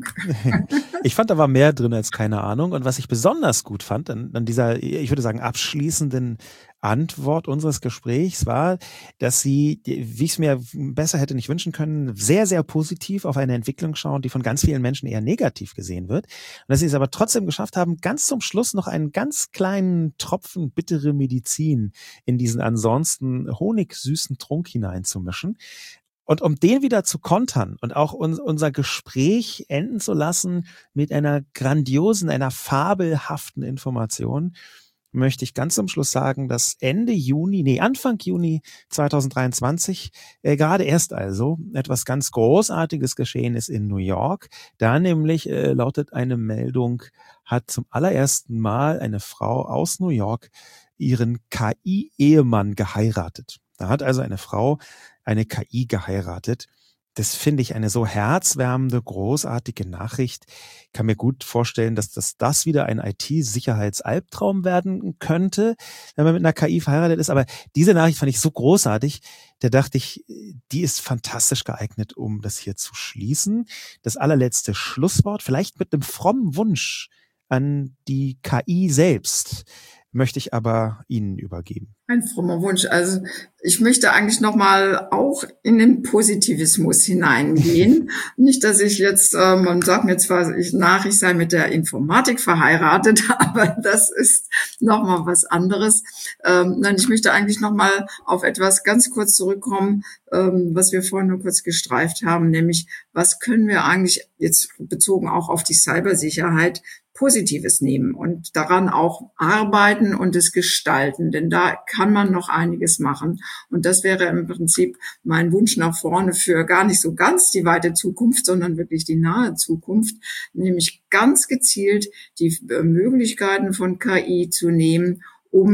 Ich fand, da war mehr drin als keine Ahnung. Und was ich besonders gut fand an, an dieser, ich würde sagen, abschließenden Antwort unseres Gesprächs war, dass Sie, wie ich es mir besser hätte nicht wünschen können, sehr, sehr positiv auf eine Entwicklung schauen, die von ganz vielen Menschen eher negativ gesehen wird. Und dass Sie es aber trotzdem geschafft haben, ganz zum Schluss noch einen ganz kleinen Tropfen bittere Medizin in diesen ansonsten honigsüßen Trunk hineinzumischen. Und um den wieder zu kontern und auch uns, unser Gespräch enden zu lassen mit einer grandiosen, einer fabelhaften Information, möchte ich ganz zum Schluss sagen, dass Ende Juni, nee, Anfang Juni zweitausenddreiundzwanzig, äh, gerade erst also, etwas ganz Großartiges geschehen ist in New York. Da nämlich äh, lautet eine Meldung, hat zum allerersten Mal eine Frau aus New York ihren K I-Ehemann geheiratet. Da hat also eine Frau eine K I geheiratet. Das finde ich eine so herzwärmende, großartige Nachricht. Ich kann mir gut vorstellen, dass das, das wieder ein I T-Sicherheitsalbtraum werden könnte, wenn man mit einer K I verheiratet ist. Aber diese Nachricht fand ich so großartig, da dachte ich, die ist fantastisch geeignet, um das hier zu schließen. Das allerletzte Schlusswort, vielleicht mit einem frommen Wunsch an die K I selbst, möchte ich aber Ihnen übergeben. Ein frommer Wunsch. Also ich möchte eigentlich nochmal auch in den Positivismus hineingehen. Nicht, dass ich jetzt, äh, man sagt mir zwar ich, nach, ich sei mit der Informatik verheiratet, aber das ist nochmal was anderes. Ähm, nein, ich möchte eigentlich nochmal auf etwas ganz kurz zurückkommen, ähm, was wir vorhin nur kurz gestreift haben, nämlich was können wir eigentlich jetzt bezogen auch auf die Cybersicherheit Positives nehmen und daran auch arbeiten und es gestalten, denn da kann man noch einiges machen. Und das wäre im Prinzip mein Wunsch nach vorne für gar nicht so ganz die weite Zukunft, sondern wirklich die nahe Zukunft, nämlich ganz gezielt die Möglichkeiten von K I zu nehmen, um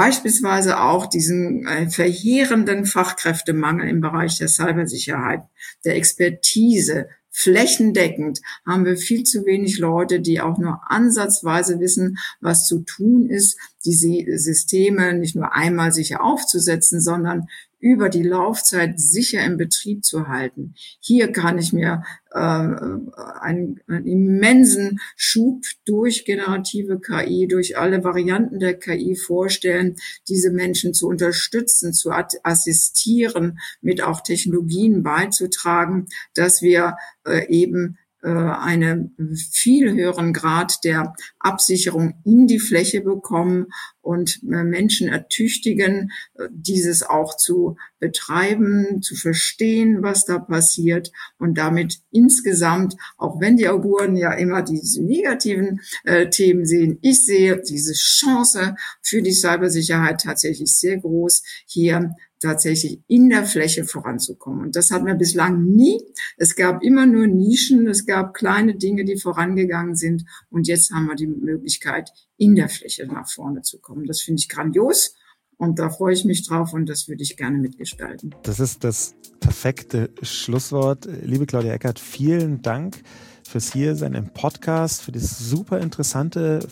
beispielsweise auch diesen äh, verheerenden Fachkräftemangel im Bereich der Cybersicherheit, der Expertise. Flächendeckend haben wir viel zu wenig Leute, die auch nur ansatzweise wissen, was zu tun ist, die Systeme nicht nur einmal sicher aufzusetzen, sondern über die Laufzeit sicher im Betrieb zu halten. Hier kann ich mir äh, einen, einen immensen Schub durch generative K I, durch alle Varianten der K I vorstellen, diese Menschen zu unterstützen, zu assistieren, mit auch Technologien beizutragen, dass wir äh, eben einen viel höheren Grad der Absicherung in die Fläche bekommen und Menschen ertüchtigen, dieses auch zu betreiben, zu verstehen, was da passiert und damit insgesamt, auch wenn die Auguren ja immer diese negativen äh, Themen sehen, ich sehe diese Chance für die Cybersicherheit tatsächlich sehr groß, hier tatsächlich in der Fläche voranzukommen. Und das hatten wir bislang nie. Es gab immer nur Nischen, es gab kleine Dinge, die vorangegangen sind. Und jetzt haben wir die Möglichkeit, in der Fläche nach vorne zu kommen. Das finde ich grandios. Und da freue ich mich drauf und das würde ich gerne mitgestalten. Das ist das perfekte Schlusswort. Liebe Claudia Eckert, vielen Dank fürs Hiersein im Podcast, für das super interessante,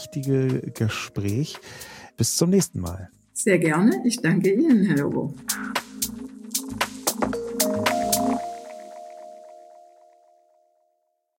vielschichtige Gespräch. Bis zum nächsten Mal. Sehr gerne. Ich danke Ihnen, Herr Lobo.